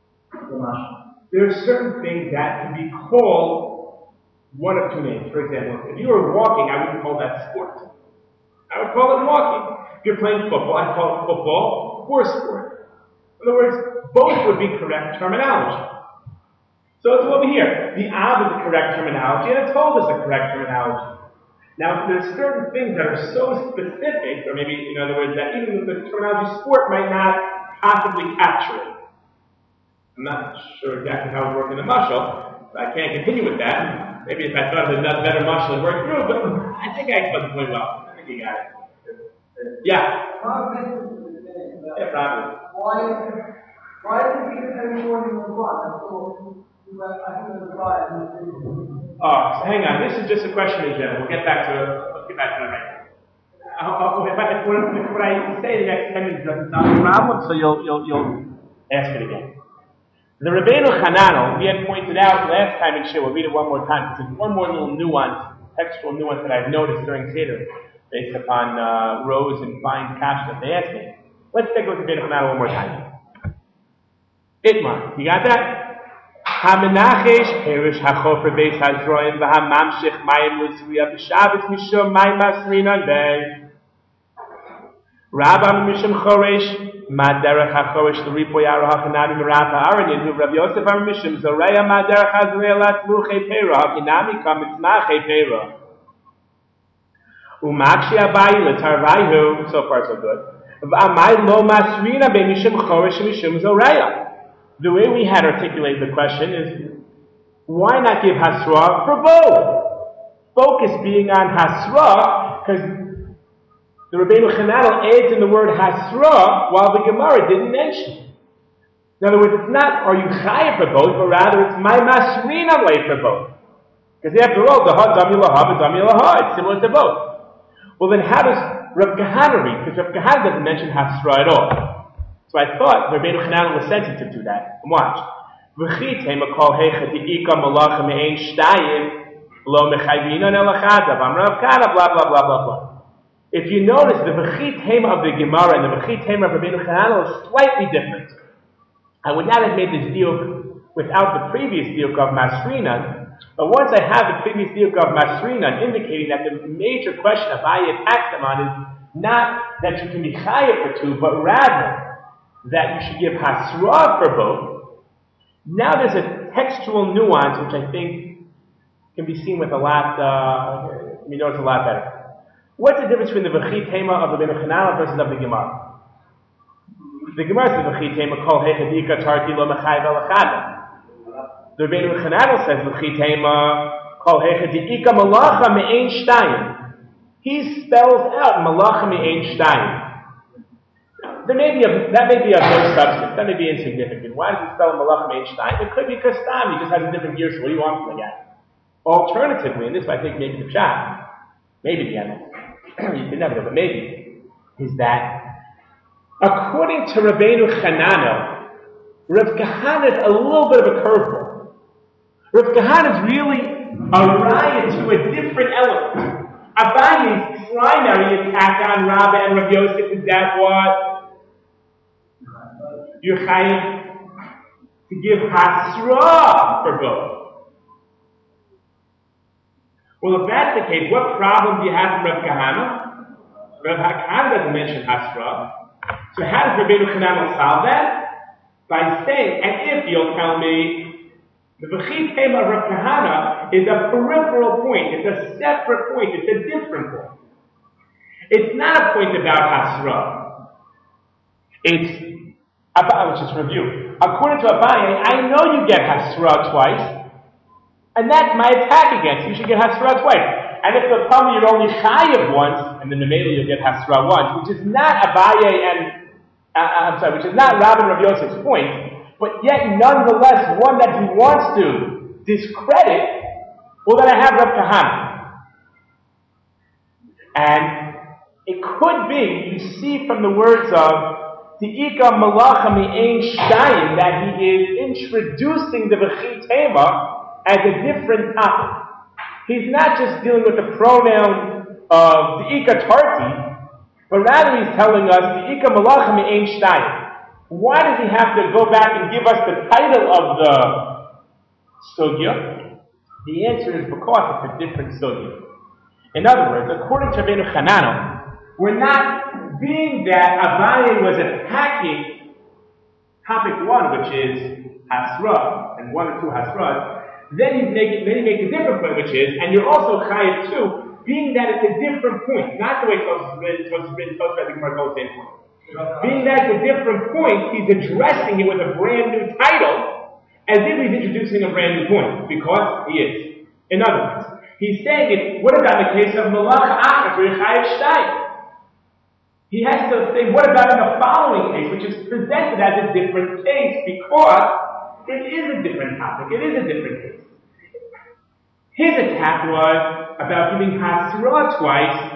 There are certain things that can be called one of two names. For example, if you were walking, I wouldn't call that sport. I would call it walking. If you're playing football, I'd call it football or sport. In other words, both would be correct terminology. So it's over here. The Av is the correct terminology, and a Tov is the correct terminology. Now, there's certain things that are so specific, or maybe, in other words, that even the terminology sport might not possibly capture it. I'm not sure exactly how it worked in the mushal, but I can't continue with that. Maybe if I thought of a better mushal, it worked through, but I think I explained the point well. I think you got it. Yeah? Yeah, probably. Why, why did we get every morning with one? I thought, I think it was right. Oh, so hang on. This is just a question in general. We'll get back to it. Let's get back to it right now. I'll, I'll, if, I, if, what, if what I say in the next ten minutes doesn't sound a problem, so you'll, you'll, you'll ask it again. The Rabbeinu Hananel, we had pointed out last time in Shir, we'll read it one more time, because there's one more little nuance, textual nuance that I've noticed during Seder, based upon uh, rows and fine cash that they asked me. Let's take a look at Rabbeinu Hananel one more time. Itmar, you got that? Hamenachesh perish hachofer beis hazroin v'hamamshich mayim l'zriya b'shabbos mishum mayim asrinan bey. Rabban mishum choresh maderech hachoresh l'ripoy aro hachanami merafa aron yinu Rav Yosef ar mishum zoreya maderech hazreya latluchei pera hakinami kamitzmachei pera. Umakshi abayi l'tarvayhu. So far so good. V'amay lo masrina be mishum choresh mishum zoreya. The way we had articulated the question is, why not give Hasra for both? Focus being on Hasra, because the Rabbeinu Hananel adds in the word Hasra, while the Gemara didn't mention. In other words, it's not, are you chayav for both, but rather it's my masrin alay for both. Because after all, the ha dami laha, the dami laha, it's similar to both. Well then how does Rav Kahana read? Because Rav Kahana doesn't mention Hasra at all. So I thought Rabbeinu Hananel was sensitive to that. And watch. Blah, blah, blah, blah, blah. If you notice, the V'chit Hema of the Gemara and the V'chit Hema of Rabbeinu Hananel is slightly different. I would not have made this diuk without the previous diuk of Masrinan, but once I have the previous diuk of Masrinan indicating that the major question of Abaye attacks them on is not that you can be chayav for two, but rather that you should give Hasra for both. Now there's a textual nuance which I think can be seen with a lot, uh, you know, it's a lot better. What's the difference between the V'chit Hema of the Rabbeinu Hananel versus of the Gemara? The Gemara says V'chit Hema kol hechadika tarti lo mechayv elachada. The Rabbeinu Hananel says V'chit Hema kol hechadika malacha me'ein shtayim. He spells out malacha me'ein shtayim. There may be a, that may be of no substance. That may be insignificant. Why does he spell Malach Einstein? It could be because Stam, he just has a different gear, so what do you want me to get? Alternatively, and this I think maybe the shot, maybe the end, you can never know, but maybe, is that according to Rabbeinu Hananel, Rav Kahana is a little bit of a curveball. Rav Kahana is really a riot to a different element. Abaye's primary attack on Rabba and Rav Yosef is that what? You're chayav to give Hasra for both. Well, if that's the case, what problem do you have with Rav Kahana? Rav Kahana doesn't mention Hasra. So how does Rabbeinu Hananel solve that? By saying, and if you'll tell me, the V'chit Hema of Rav Kahana is a peripheral point. It's a separate point. It's a different point. It's not a point about Hasra. It's Abaye, let's just review. According to Abaye, I know you get Hasra twice, and that's my attack against you. You should get Hasra twice. And if they'll tell me you're only chayav once, and then maybe you'll get Hasra once, which is not Abaye and, uh, I'm sorry, which is not Rabban Rav Yosef's point, but yet nonetheless one that he wants to discredit, well then I have Rav Kahana. And it could be, you see from the words of Ti'ika Malacha Mi'ein Shtayim, that he is introducing the V'chi Tema as a different topic. He's not just dealing with the pronoun of Ti'ika Tarti, but rather he's telling us Ti'ika Malacha Mi'ein Shtayim. Why does he have to go back and give us the title of the sugya? The answer is because it's a different sugya. In other words, according to Rabbeinu Chananel, we're not, being that Abaye was attacking topic one, which is Hasra, and one or two Hasras, then he makes then he makes a different point, which is, and you're also Chayiv too, being that it's a different point, not the way Tosfos written, Tosfos written, Tosfos written, Gemara goes the same point. Being that it's a different point, he's addressing it with a brand new title, as if he's introducing a brand new point, because he is. In other words, he's saying it, what about the case of Malach Achar for Chayiv Shtayim? He has to say, what about in the following case, which is presented as a different case, because it is a different topic, it is a different case. His attack was about giving Hasra twice.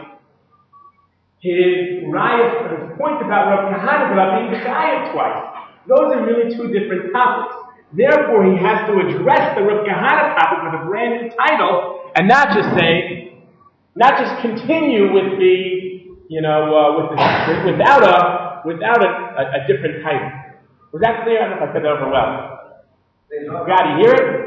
His riot, his point about Rav Kahana is about being Chayav twice. Those are really two different topics. Therefore, he has to address the Rav Kahana topic with a brand new title, and not just say, not just continue with the, you know, uh, with the, without a without a, a, a different title. Was that clear? I don't know if I said that over well. Got to hear it?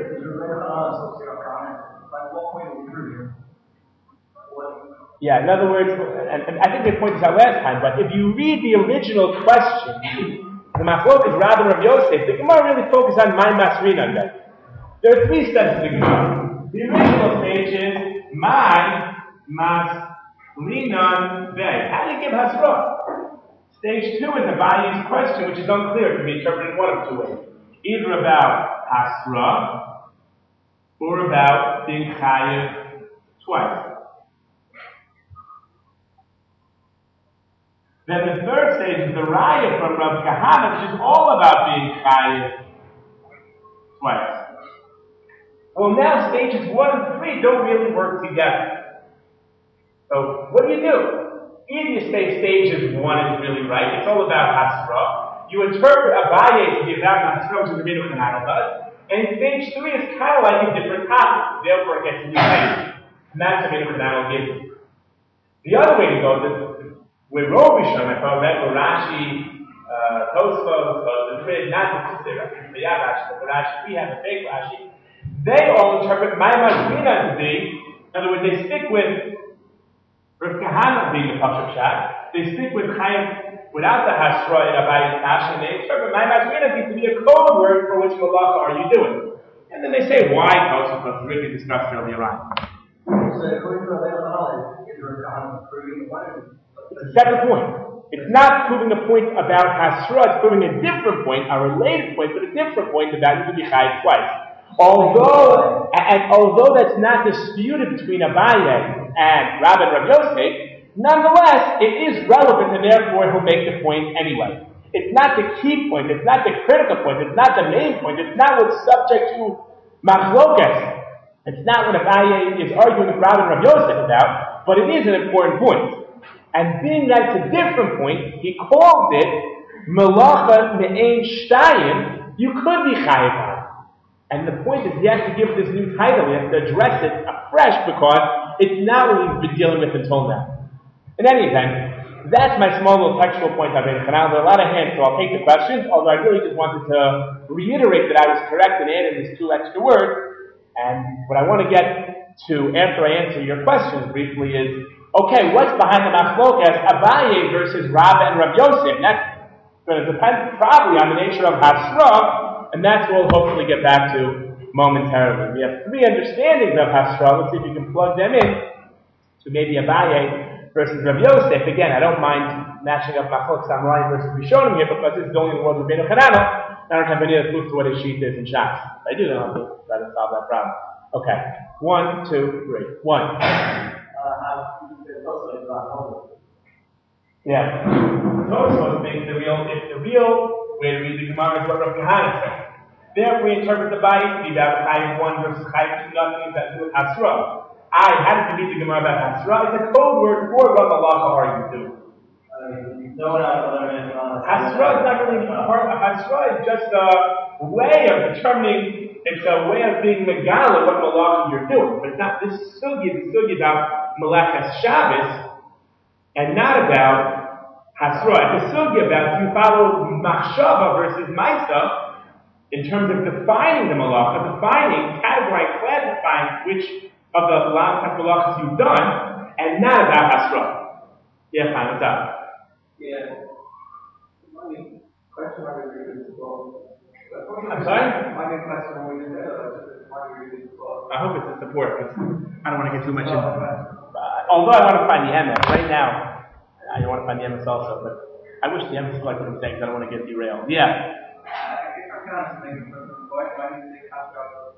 Yeah, in other words, and, and I think they pointed this out last time, but if you read the original question, the Machlok is rather of Yosef, the Gemara really focused on my Masrinan then. There are three steps to the Gemara. The original stage is my Masrinan Vei. How do you give Hasra? Stage two is Abaye's question, which is unclear. It can be interpreted in one of two ways. Either about Hasra, or about being Chayiv twice. Then the third stage is the raya from Rav Kahana, which is all about being chayiv twice. Well, now stages one and three don't really work together. So what do you do? Either you say stages one is really right, it's all about Hasra. You interpret Abaye to be about Hasra, which is the Rabbeinu Chananel does. And stage three is kind of like a different topic. Therefore, it gets a new title. And that's the Rabbeinu Chananel gives you. The other way to go is with Robi Shom, if I read Rashi, uh, Tosfos, the Rid, not the Rashi, but Rashi, we have a fake Rashi. They all interpret my Masrina to be, in other words, they stick with Rav Kahana being the Pasuk Shad, they stick with Chaim without the Hasra in Abaye's Kasha, and they interpret my Masrina to be a code word for which Malacha are you doing. And then they say why Tosfos, because Rid we discussed earlier on. So, according to Rabbeinu Chananel, is Rav Kahana proving one? It's a separate point. It's not proving a point about Hasra, it's proving a different point, a related point, but a different point about you can be chayiv twice. Although, and although that's not disputed between Abaye and Rabbi and Rav Yosef, nonetheless, it is relevant and therefore he'll make the point anyway. It's not the key point, it's not the critical point, it's not the main point, it's not what's subject to machlokas. It's not what Abaye is arguing with Rabbi and Rav Yosef about, but it is an important point. And being that it's a different point, he calls it Malacha Me'ein Shtayim, you could be chayiv. And the point is he has to give this new title, he has to address it afresh because it's not what we've been dealing with until now. In any event, that's my small little textual point I've made. There are a lot of hands, so I'll take the questions, although I really just wanted to reiterate that I was correct in adding these two extra words. And what I want to get to after I answer your questions briefly is, okay, what's behind the machlokas Abaye versus Rav and Rav Yosef? That's going to depend probably on the nature of Hasra, and that's what we'll hopefully get back to momentarily. We have three understandings of Hasra. Let's see if we can plug them in to maybe Abaye versus Rav Yosef. Again, I don't mind matching up machlokas Amoraim versus Rishonim here because this is only the word of Rabbeinu Chananel. I don't have any other clue to what his sheet is in Shas. I do know how to try to solve that problem. Okay, one, two, three. One. Yeah. Tosfos makes the real, if the real way to read the Gemara is what Rav Kahana said. Therefore, we interpret the body to be about Chayim one versus Chayim two, nothing that to do with Hasra. I had to read the Gemara about Hasra. It's a code word for what the Halacha argues do. No one else will learn it on Hasra is not really part of Hasra, it's just a way of determining, it's a way of being Megala what Malacha you're doing. But it's not, this Sugi is Sugi about Malachas Shabbos, and not about Hasra. It's a Sugi about if you follow Machshava versus Maisa, in terms of defining the Malacha, defining, categorizing, classifying which of the Malachas you've done, and not about Hasra. Yeah, fine, what's up? Yeah. My question I would read this book. I'm sorry? My question when we did that, why do we read this book? I hope it's a support, because I don't want to get too much into it. Uh, although I want to find the M S. Right now, I don't want to find the M S also, but I wish the M S was like what I'm saying, because I don't want to get derailed. Yeah. I can answer maybe from the point, why do you think Hasra?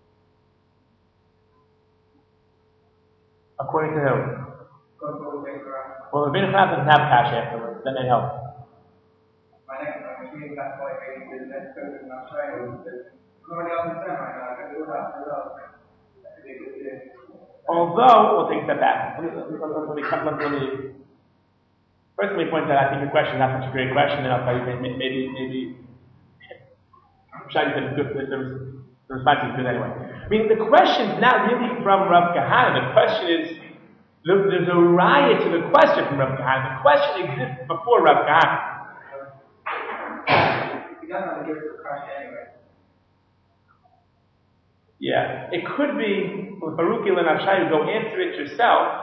According to who? Well, the Rebbeinu Chanan doesn't have cash afterwards, then it helps. My next one, which means that's why I made the next person in Australia, because nobody else is there right now, I can do that as well. Although, we'll take that back. Let me, let me, let me, let me, let me, first let me point out, I think the question is not such a great question, and I'll tell you, maybe, maybe, maybe Shadi said it's good, the, the response is good anyway. I mean, the question's not really from Rav Kahana, the question is, there's a riot to the question from Rav Kahana. The question exists before Rav Kahana. He doesn't have to give us a question anyway. Yeah, it could be with Baruch and Avshai, go answer it yourself.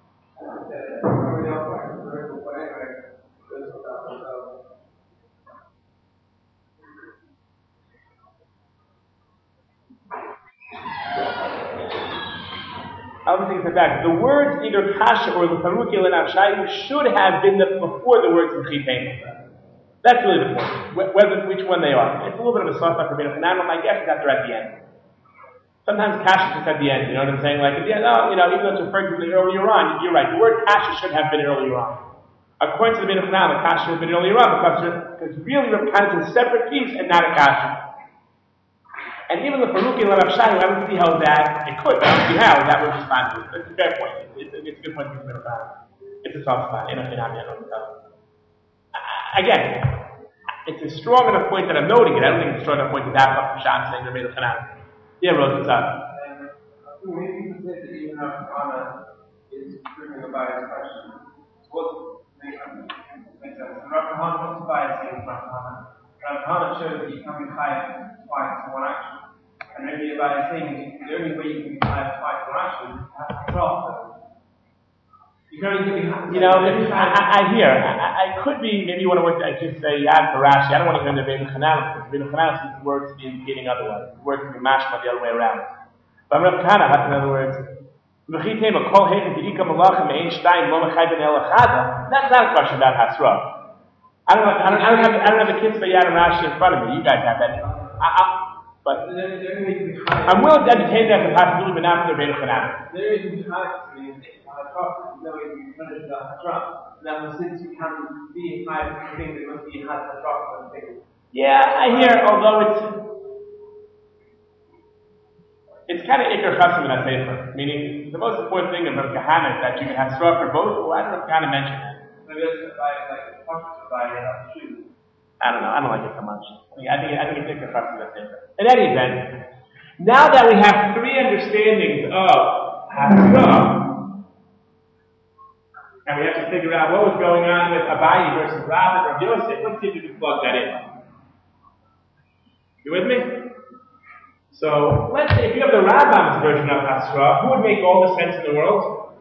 I'll take a step back. The words either Kasha or the Baruch and Avshai should have been the, before the words Mechipenu. That's really the point. Whether which one they are. It's a little bit of a soft for Rebbeinu Chanan. My guess is that they're at the end. Sometimes Kasha is just at the end, you know what I'm saying? Like, at the end, oh, you know, even though it's referred to earlier on, you're right. The word Kasha should have been earlier on. According to the Rebbeinu Chanan, the Kasha should have been earlier on because, because really Rav Kahana is a separate piece and not a Kasha. And even the Baruch and Rav Shai, I don't see how that, it could, but I don't see how that would respond to it. It's a fair point. It's, it's, it's a good point to Rebbeinu Chanan. It's a soft spot. Again, it's a strong enough point that I'm noting it. I don't think it's a strong enough point to back up the shot saying Rebbeinu Chanan. Yeah, Rose, what's up? Maybe you said that even Rav Kahana is proving about his question. What makes sense? Rav Kahana, what's the bias here with Rav Kahana? Rav Kahana shows that you can be chayav twice in one action. And maybe the bias thing is the only way you can be chayav twice in one action is to have to drop. You can only be You know, if, I, I, I hear. I, I could be, maybe you want to work, I just say Yad Parashi. I don't want to hear the Rebbeinu Chanan because Rebbeinu Chanan sees the words to be indicating otherwise. The words to be mashma the other way around. But Rav Kahana has, in other words, that's not a question about Hasra. I don't, I don't, I don't have, I don't have the kids for Yad and Rashi in front of me. You guys have that. I, I, but I'm willing to entertain that as a possibility, but not for the Rebbeinu Chanan. There is a time to me. No, we finish the Hashra. Now, since you can be high, things that must be had Hashra and things. Yeah, I hear, although it's it's kind of Iker Chasim in that sefer. Meaning, the most important thing of Rav Kahana is that you can have Hashra for both. Why did Rav Kahana mention that? Maybe that's by like Hashra by shoes. I don't know. I don't like it so much. I think I think, I think it's Iker Chasim in that sefer. In any event, now that we have three understandings of Hashra, and we have to figure out what was going on with Abayi versus Rav or Yosef. Let's see if we can plug that in. You with me? So, let's say if you have the Rambam's version of Hasra, who would make all the sense in the world?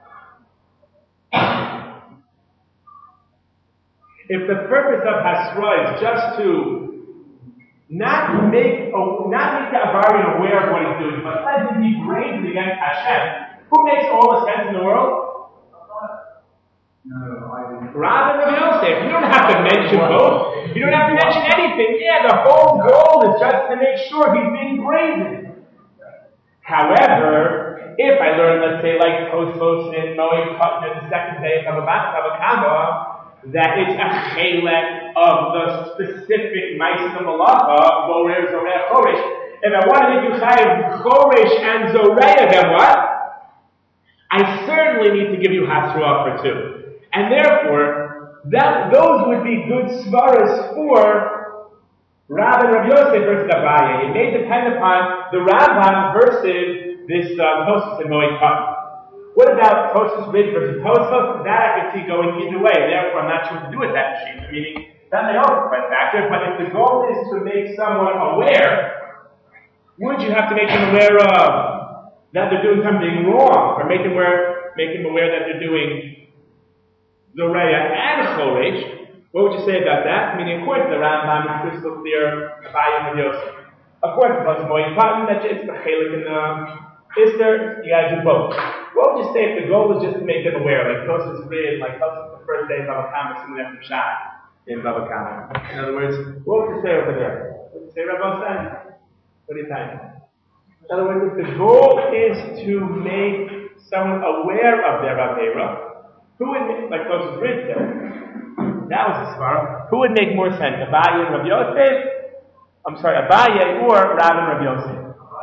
If the purpose of Hasra is just to not make not make the Abari aware of what he's doing, but let him be brazen against Hashem, who makes all the sense in the world? No, I didn't. Rav and Yosef. You don't have to mention both. You don't have to mention anything. Yeah, the whole goal is just to make sure he's being brazen. However, if I learn, let's say, like Tosfos and Moed Katan the second day of Abba Kama, that it's a chelek of the specific Ma'aseh Malacha, Borer, Zoreh, Choresh. If I want to make you chayiv Choresh and Zoreh, then what? I certainly need to give you Hasruah for two. And therefore, that, those would be good svaras for Rav and Rav Yosef versus Abaye. It may depend upon the Rambam versus this uh, Tosfos and Moed Katan. What about Tosfos Rid versus Tosfos? That I could see going either way, and therefore I'm not sure what to do with that machine. Meaning, that may also be a factor, but if the goal is to make someone aware, would you have to make them aware of that they're doing something wrong, or make them aware, make them aware that they're doing Zoreya and Choresh? What would you say about that? Meaning, according to the Rambam, it's crystal clear, Abaye and Yosef. Of course, it's also more important that it's the Chelik and the Ister, you gotta do both. What would you say if the goal is just to make them aware, like Tosfos Rid, like Tosfos the first day in Bava Kama, soon after Shah in Bava Kama? In other words, what would you say over there? What would you say, Rabbi San? What do you think? In other words, if the goal is to make someone aware of their Avera, who would make, like Tosfos Rid said, that was a svara, who would make more sense, Abaye and Rav Yosef? I'm sorry, Abaye or Rav and Rav Yosef?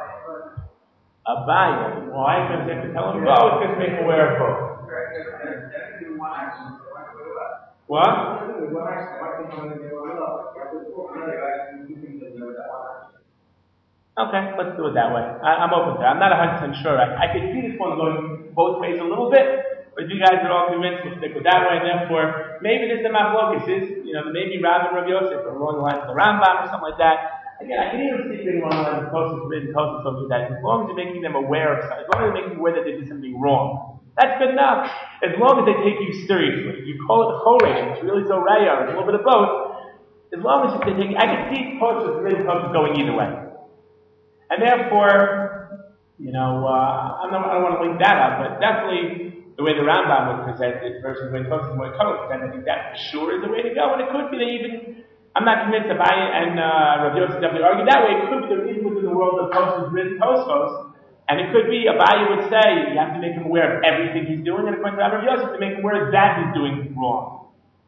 Abaye. Why? Because they have to tell him both, because make him aware of both. What? Okay, let's do it that way. I, I'm open to it. I'm not one hundred percent sure. I, I could see this one going both ways a little bit, but if you guys are all convinced, we'll stick with that way, and therefore, maybe this is the machlokas is, you know, maybe Rav and Rav Yosef are along the lines of the Rambam or something like that. Again, I can even see things along the lines of Tosfos Rid and Tosfos something like that. As long as you're making them aware of something, as long as you're making them aware that they did something wrong, that's good enough. As long as they take you seriously. If you call it Choresh, it's really Zoreya, it's a little bit of both. As long as they take, I can see Tosfos Rid and Tosfos going either way. And therefore, you know, uh, I'm not, I don't want to link that up, but definitely the way the Rambam would present it versus the way Tosfos Moed Katan would present it, I think that sure is the way to go. And it could be that even, I'm not convinced that Abaye and uh, Rav Yosef definitely argue that way. It could be that even within the world of Tosfos Rid and Tosfos, and it could be Abaye would say you have to make him aware of everything he's doing, and according to Rav Yosef, to make him aware that he's doing wrong.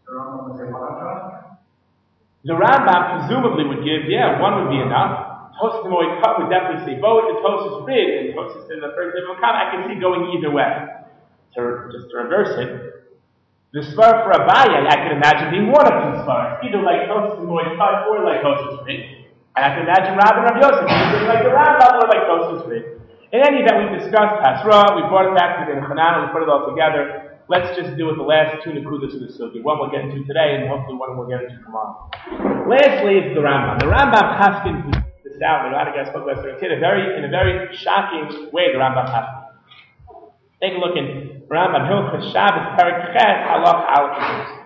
The Rambam presumably would give, yeah, one would be enough. Tosfos Moed Katan would definitely say both the Tosfos Rid and Tosfos in the first level of I can see going either way. To, just to reverse it, the svar for Abaye, I can imagine being one of two svars, either like Tosfos Moed Katan or like Tosfos Rid. And I can imagine Rav and Rav Yosef either like the Rambam or like Tosfos Rid. In any event, we've discussed Hasra, we brought it back to the Chanana, we put it all together. Let's just do it the last two Nakudas of the Sugi. One we'll get into today, and hopefully one we'll get into tomorrow. Lastly, is the Rambam. The Rambam Haskins this out. A lot of guys spoke about it in a very, in a very shocking way. The Rambam Haskins. Take a look in Rambam Hilchos Shabbos Perek Ches Halach Al.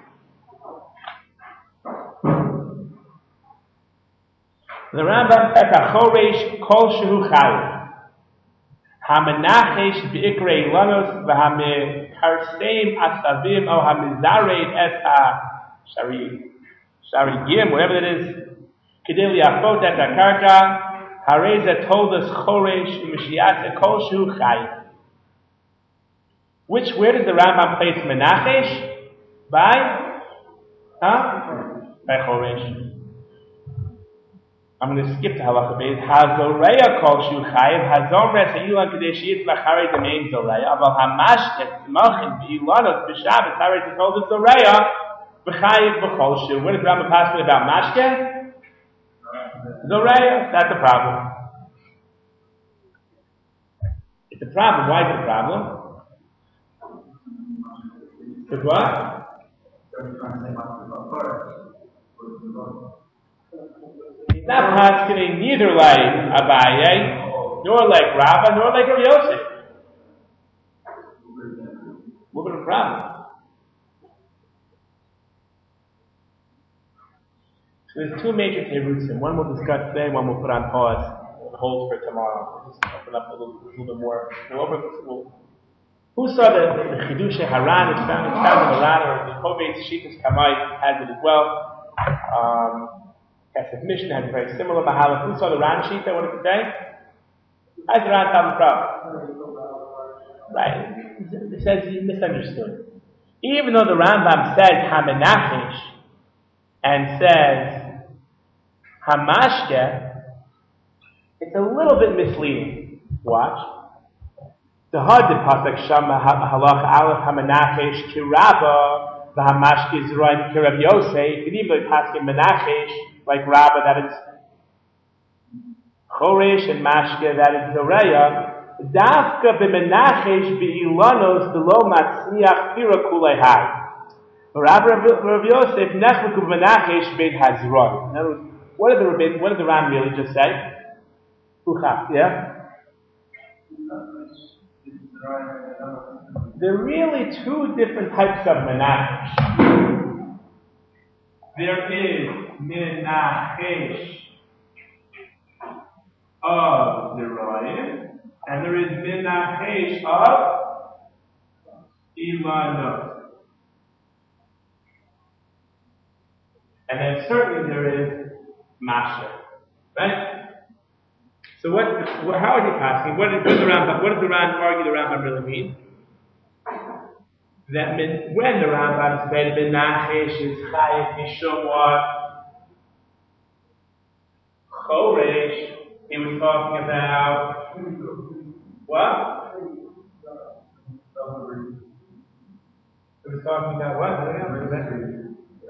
The Rambam says Choresh Kol Shehu Chayiv. Hamenachesh B'ikrei Lanos V'Hamekarseim Asavim O Hamizareid Es HaShari Sharigim, whatever it is. Kedei Liafot Et HaKarka Hareza told us Choresh Mishiase Kol Shehu Chayiv. Which, where does the Rambam place Menachesh? By? Huh? By Choresh. I'm going to skip to halacha beis. Hazoreya kol shu chayiv. Hazom res ha'ilon kedei she'itz lacharei demein zoreya. Aval hamashket tzmachin v'ilonos b'shabbat harei tzitol the zoreya v'chayiv v'chol shu. What is Rambam passing about mashke? Zoreya. That's a problem. It's a problem. Why is it a problem? Because what? He's not paskening neither like Abaye, nor like Rava, nor like Rav Yosef. What about the problem? So there's two major terutzim. One we'll discuss today, one we'll put on pause. We'll hold for tomorrow. We'll just open up a little, a little bit more. We'll open, we'll, who saw the, the Chidush Haran? It's found, it's found in the Haran, or the Kovetz Shitas Kamai has it as well. Um, Kesef Mishnah has a very similar Mahalach. Who saw the Ran sheet that wanted to say? How's the Ran tell the problem? Right. It says he misunderstood. even though the Rambam says Hamenachish and says Hamashke, it's a little bit misleading. Watch. The hard pasuk Shama halach aleph Hamenachish kirabba v'hamashke zroim kirab Yosef. You can even pasuk Menachish like Rabba, that is Choresh, and Mashke, that is Zoreya. Dafka b'menachish b'ilanos below matzniach pira kulei hai. Rabbi Rav Yosef nechleku b'menachish bein hazron. In other words, what did the Rabbi, what did the Ram really just say? Uchach, yeah? There are really two different types of menachish. There is menachish of the Rayim, and there is Menachesh of Ilanot. And then certainly there is Masha. Right? So what, how is he passing? What, is, what, does the Rambam, what does the Rambam argue the Rambam really mean? That when the Rambam said Menachesh is Chayiv Mishum what? Choresh, he was talking about what? He was talking about what?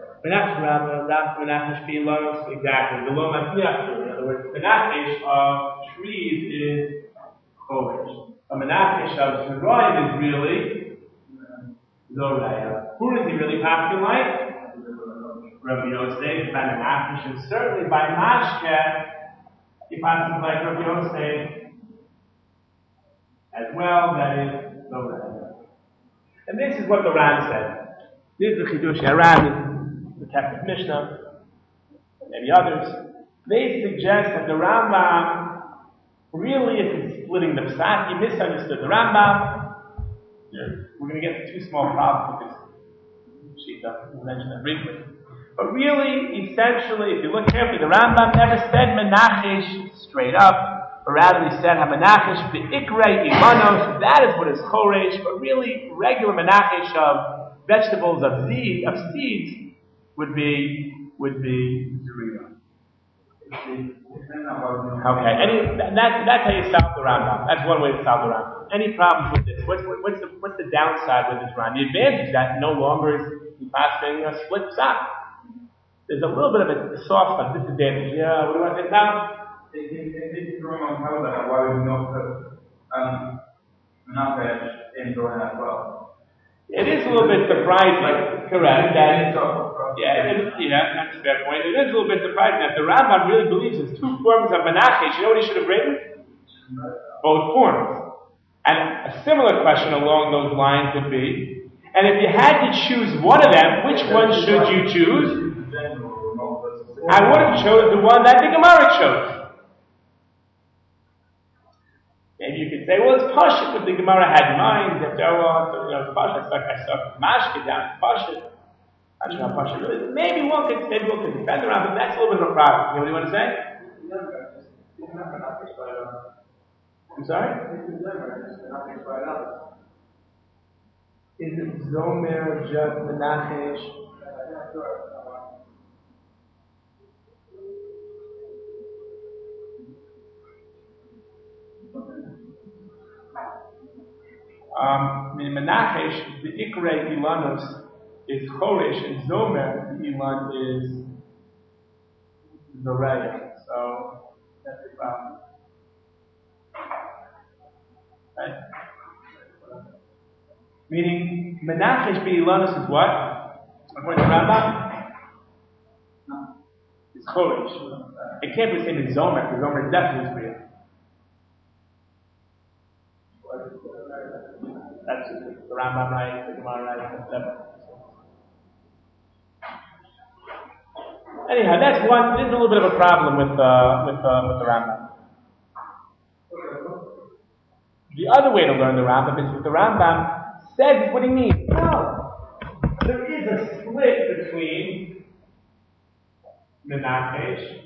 Exactly. The lo matniach. In other words, menachish of trees is choresh. A menachish of zeroim is really zoraya. Who is he really passing like? Rabbi Yosef by menachish, and certainly by mashke. He passes like Rabbi Yosef as well, that is zoraya. And this is what the Ram said. This is the Chidush Ram, the text of Mishnah, and many others. They suggest that the Rambam really isn't splitting the pshat. He misunderstood the Rambam. We're going to get to two small problems with this shita. We'll mention that briefly. But really, essentially, if you look carefully, the Rambam never said menachish straight up, or rather he said ha-menachish be'ikrei imanos. That is what is choresh. But really, regular menachish of vegetables of seed of seeds would be would be zrira. Okay, any that that's how you solve the Rambam. That's one way to solve the Rambam. Any problems with this? What's what's the what's the downside with this Rambam? The advantage is that no longer is he passing a split pshat. There's a little bit of a soft disadvantage. Yeah, what do you want to say now? This is drawing on top of that. Why would we not put um menachish in drawing as well? It is a little bit surprising, correct, that, yeah, it is, yeah, that's a fair point. It is a little bit surprising that the Rambam really believes there's two forms of menachish. You know what he should have written? Both forms. And a similar question along those lines would be, and if you had to choose one of them, which one should you choose? I would have chosen the one that the Gemara chose. Maybe you could say, well, it's Pashut, but the Gemara had in mind that there was, you know, Pashut, it's like I saw Mashke down, Pashut. I don't know how Pashut really is. Maybe one could, maybe one could defend around, but that's a little bit of a problem. You know what you want to say? I'm sorry? Is it Zomer just Menachish? Um, Menachish, the Ikrei Ilanus is Choresh, and Zomer, the Ilan is Zoreya. So that's the problem. Right? Meaning, Menachish be Ilanus is what? According to Rambam? It's Choresh. It can't be the same as Zomer, because Zomer is definitely real. That's the Rambam right, the Gemara right, et cetera. Anyhow, that's one. There's a little bit of a problem with uh, with uh, with the Rambam. The other way to learn the Rambam is what the Rambam says what he means. No, there is a split between Menachish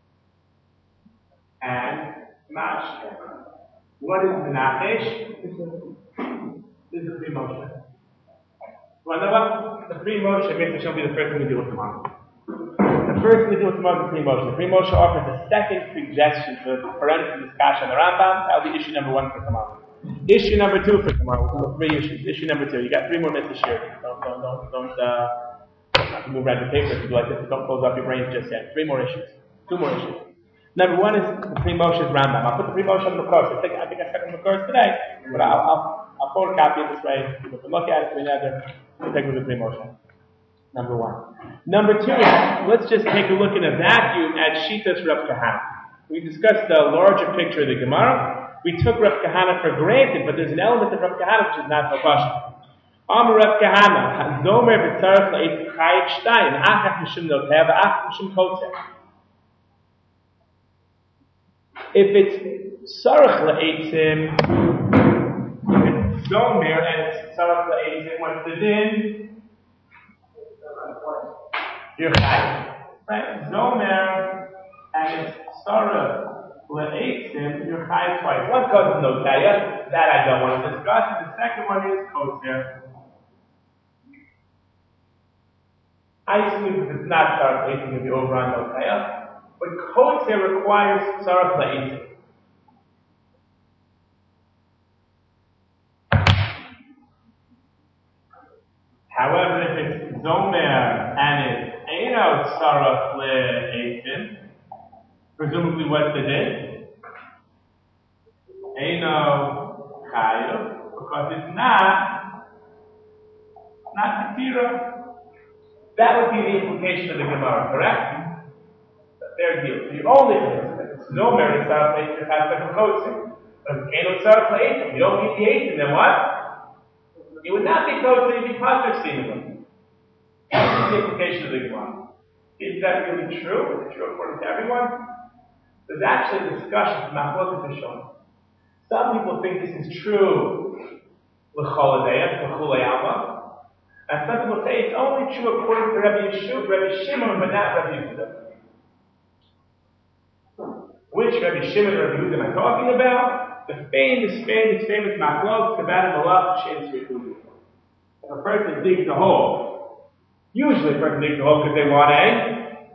and Mashke. What is Menachish? This is the emotion. Well, you know what? The Pri Moshe Mitzvah shall be the first thing we deal with tomorrow. The first thing we deal with tomorrow is the Pri Moshe. The Pri Moshe offers a second suggestion for the parental discussion on the Rambam. That'll be issue number one for tomorrow. Issue number two for tomorrow. We'll do three issues. Issue number two. You got three more minutes to share. Don't, don't, don't, don't, uh, not to move around the paper if you do like this. Don't close up your brains just yet. Three more issues. Two more issues. Number one is the Pri Moshe's Rambam. I'll put the Pri Moshe on the course. I think I think I stuck on the course today, but I'll I'll, I'll photocopy it this way. People can look at it together. We'll take a look at the Pri Moshe. Number one. Number two, let's just take a look in a vacuum at Shitas Rav Kahana. We discussed the larger picture of the Gemara. We took Rav Kahana for granted, but there's an element of Rav Kahana which is not so partial. Amar Rav Kahana, Zomer v'tzarech la'etzim chayiv shtayim, achach mishum notev, achach mishum kotzer. If it's tzarech la'etzim, if it's Zomer and it's tzarech la'etzim, what's the din? You're chayiv. Right? Zomer and it's tzarech la'etzim, you're chayiv twice. One goes to notev, that I don't want to discuss, and the second one is kotzer. I assume if it's not tzarech la'etzim, it'll be over on notev. But kotzer requires tzarech la'etzim. However, if it's zomer and it's eino tzarech la'etzim, presumably what's the din? Eino chayav, because it's not, not ketira. That would be the implication of the Gemara, correct? Fair deal. The only thing is it's zomer and tzarech la'etzim, it has to be kotzer. But if eino tzarech la'etzim, you don't need the eitzim, then what? You would not be kotzer, you'd be pater seemingly. That's the implication of the Gemara. Is that really true? Is it true according to everyone? There's actually a discussion from Machlokes Rishonim. Some people think this is true l'chol hadayim, l'chulei alma, and some people say it's only true according to Rabbi Yeshua, Rabbi Shimon, but not Rabbi Yehuda. Which Rabbi Shimon and Rabbi Yehuda am I talking about? The famous, famous, famous Machlokes about a malach she'en tzrichu. If a person digs a hole, usually a person digs a hole because they want a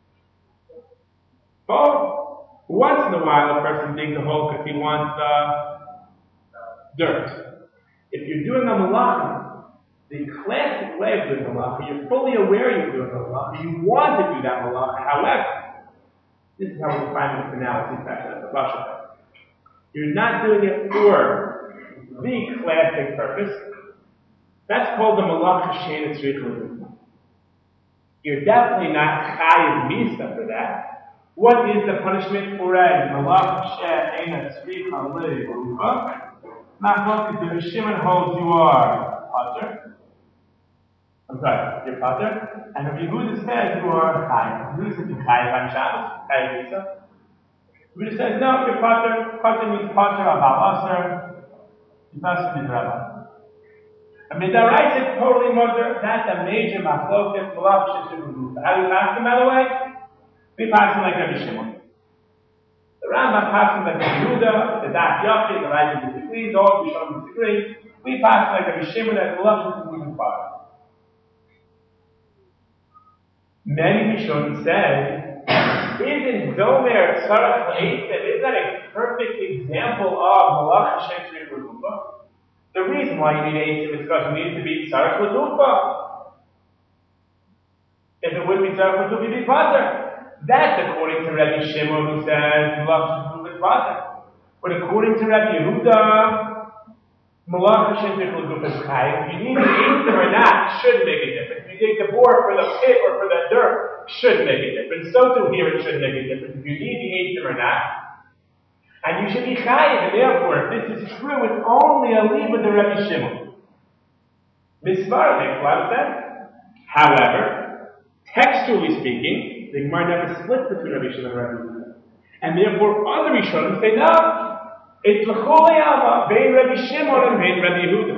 hole. Once in a while, a person digs a hole because he wants uh, dirt. If you're doing a malacha, the classic way of doing a malacha, you're fully aware you're doing a malacha, you want to do that malacha. However, this is how we find this analysis back at the Pasha. You're not doing it for the classic purpose. That's called the malacha she'en tzrichu. You're definitely not chayiv misa for that. What is the punishment for a malacha she'en tzrichu le'uva? Machlokes, Rabbi Shimon holds you are pater. I'm sorry, you're pater. And Rabbi Yehuda says you are chayiv. Yehuda says you're chayiv on Shabbos, chayiv misa. Rabbi says no, you're pater. Pater means pater abal aser. It's not to be rabbi. I mean, the right is totally mother. That's a major machlokes. Malacha she'en. How do you pass them, by the way? We pass them like Rabbi Shimon. The Rambam passes like Rabbi Yehuda, the Daf Yochid, the Rashi disagrees, all the Rishonim disagree. We pass like Rabbi Shimon that the love is moving far. Many Rishonim say, isn't Zomer tzarech la'etzim, isn't that a perfect example of malacha she'en tzrichu? The reason why you need eitzim is because you need to be tzarech l'tufa. If it wouldn't be tzarech l'tufa, you'd be pater. That's according to Rabbi Shimon, who says malacha she'en tzrichu is pater. But according to Rabbi Yehuda, malacha she'en tzrichu is chayiv. You need the eitzim or not shouldn't make a difference. If you dig the bore for the pit or for the dirt, shouldn't make a difference. So too here it shouldn't make a difference. If you need the eitzim or not. And you should be chayiv, and therefore, if this is true, it's only a liba to Rabbi Shimon. Misvara makes a lot of sense. However, textually speaking, the Gemara never splits between Rabbi Shimon and Rabbi Yehuda. And therefore, other Rishonim say, no, it's l'chulei alma, vein Rabbi Shimon and vein Rabbi Yehuda.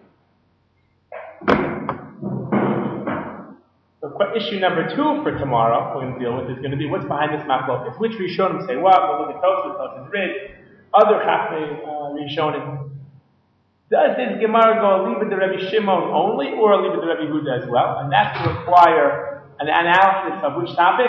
So issue number two for tomorrow, we're going to deal with, is going to be what's behind this machlokes. Which Rishonim say what? We'll look at Tosfos, Tosfos Rid, other Chachmei uh, Rishonim Does this Gemara go leave it to Rabbi Shimon only, or leave it to Rabbi Huda as well? And that's to require an analysis of which topic?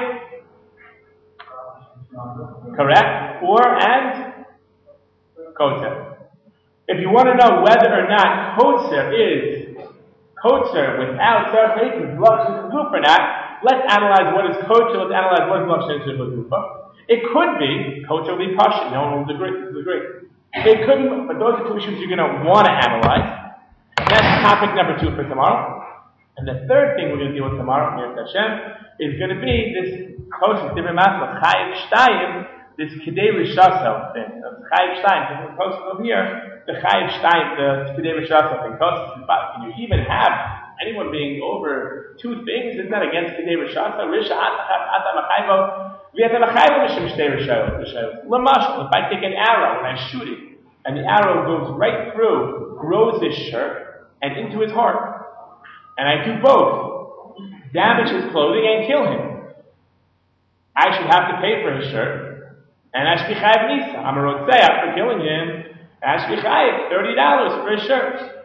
Correct? Or and kotzer. If you want to know whether or not kotzer is kotzer without tzarchayim blushing goof or not, let's analyze what is kotzer. Let's analyze what is blushing goof. It could be kotzer will be pasha. No one will agree. agree. It could be, but those are two issues you're going to want to analyze. That's topic number two for tomorrow. And the third thing we're going to deal with tomorrow, Hashem, is going to be this kosher different matter of Chayiv Shtayim, this Kedei Rishaso thing. Chayiv Shtayim, this is kosher over here. The Chayiv Shtayim, the Kedei Rishaso thing. Can you even have anyone being over two things? Isn't that against Kedei Rishaso? Risha Ata Machayvo. We have to Machayvo Mishim Shtei Rishayos. Lamashal, if I take an arrow and I shoot it, and the arrow goes right through, grows his shirt, and into his heart, and I do both, damage his clothing and kill him, I should have to pay for his shirt, and I should be chayiv nisa. I'm a rotzeach for killing him, and I should be chayiv thirty dollars for his shirt.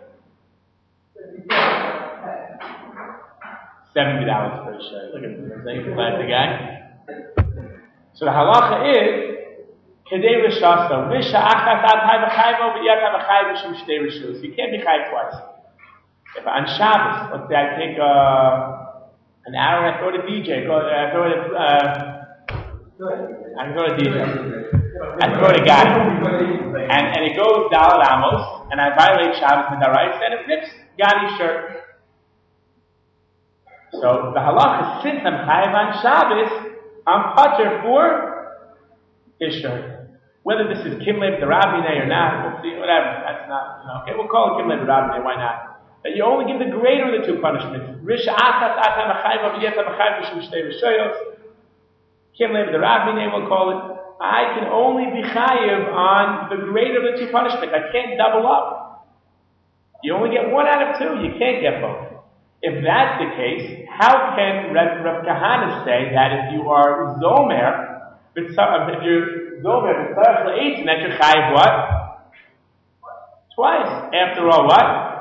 Seventy dollars for his shirt. Look at this, he's a classy guy. So the halacha is kedei rishasa risha achas ad hai v'chayvo v'yat ha v'chayv v'shum shtei rishus. You can't be chayiv twice. If on Shabbos, let's say I take uh, an arrow and I throw it at D J, go, uh, throw it at, uh, I throw it at D J. I throw it at Gadi. And, and it goes Daled Amos, and I violate Shabbos Midaraisa, and it rips Gadi's shirt. So the halacha is, since I'm chayiv on Shabbos, I'm pater for his shirt. Whether this is Kimlev the Rabbineh or not, we'll see, whatever. That's not, you know, okay, we'll call it Kimlev the Rabbineh, why not? That you only give the greater of the two punishments. Risha achas ata machayva v'yeta machayv v'shum shtei rishayos. Kimlev the Rabbineh, we'll call it. I can only be chayiv on the greater of the two punishments. I can't double up. You only get one out of two. You can't get both. If that's the case, how can Rav, Rav Kahana say that if you are zomer, if you're zomer, that you're chayiv what? Twice. After all, what?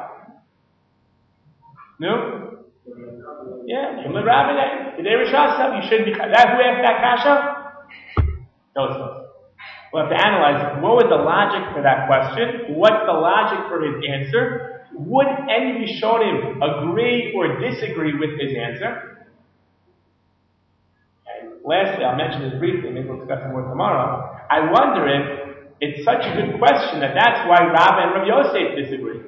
No? Yeah, Kimle Rabbineh. Kedei Rishasa, you shouldn't be chayiv. That who asked that kasha? Those folks. We'll have to analyze what was the logic for that question. What's the logic for his answer? Would any Rishonim agree or disagree with his answer? And lastly, I'll mention this briefly, maybe we'll discuss it more tomorrow. I wonder if it's such a good question that that's why Rav and Rav Yosef disagree.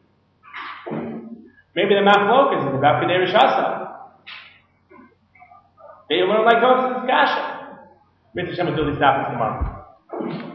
Maybe the machlokas is about Kedei Rishasa. They learn like Tosafos Kasha. Mister Shem will do these topics tomorrow.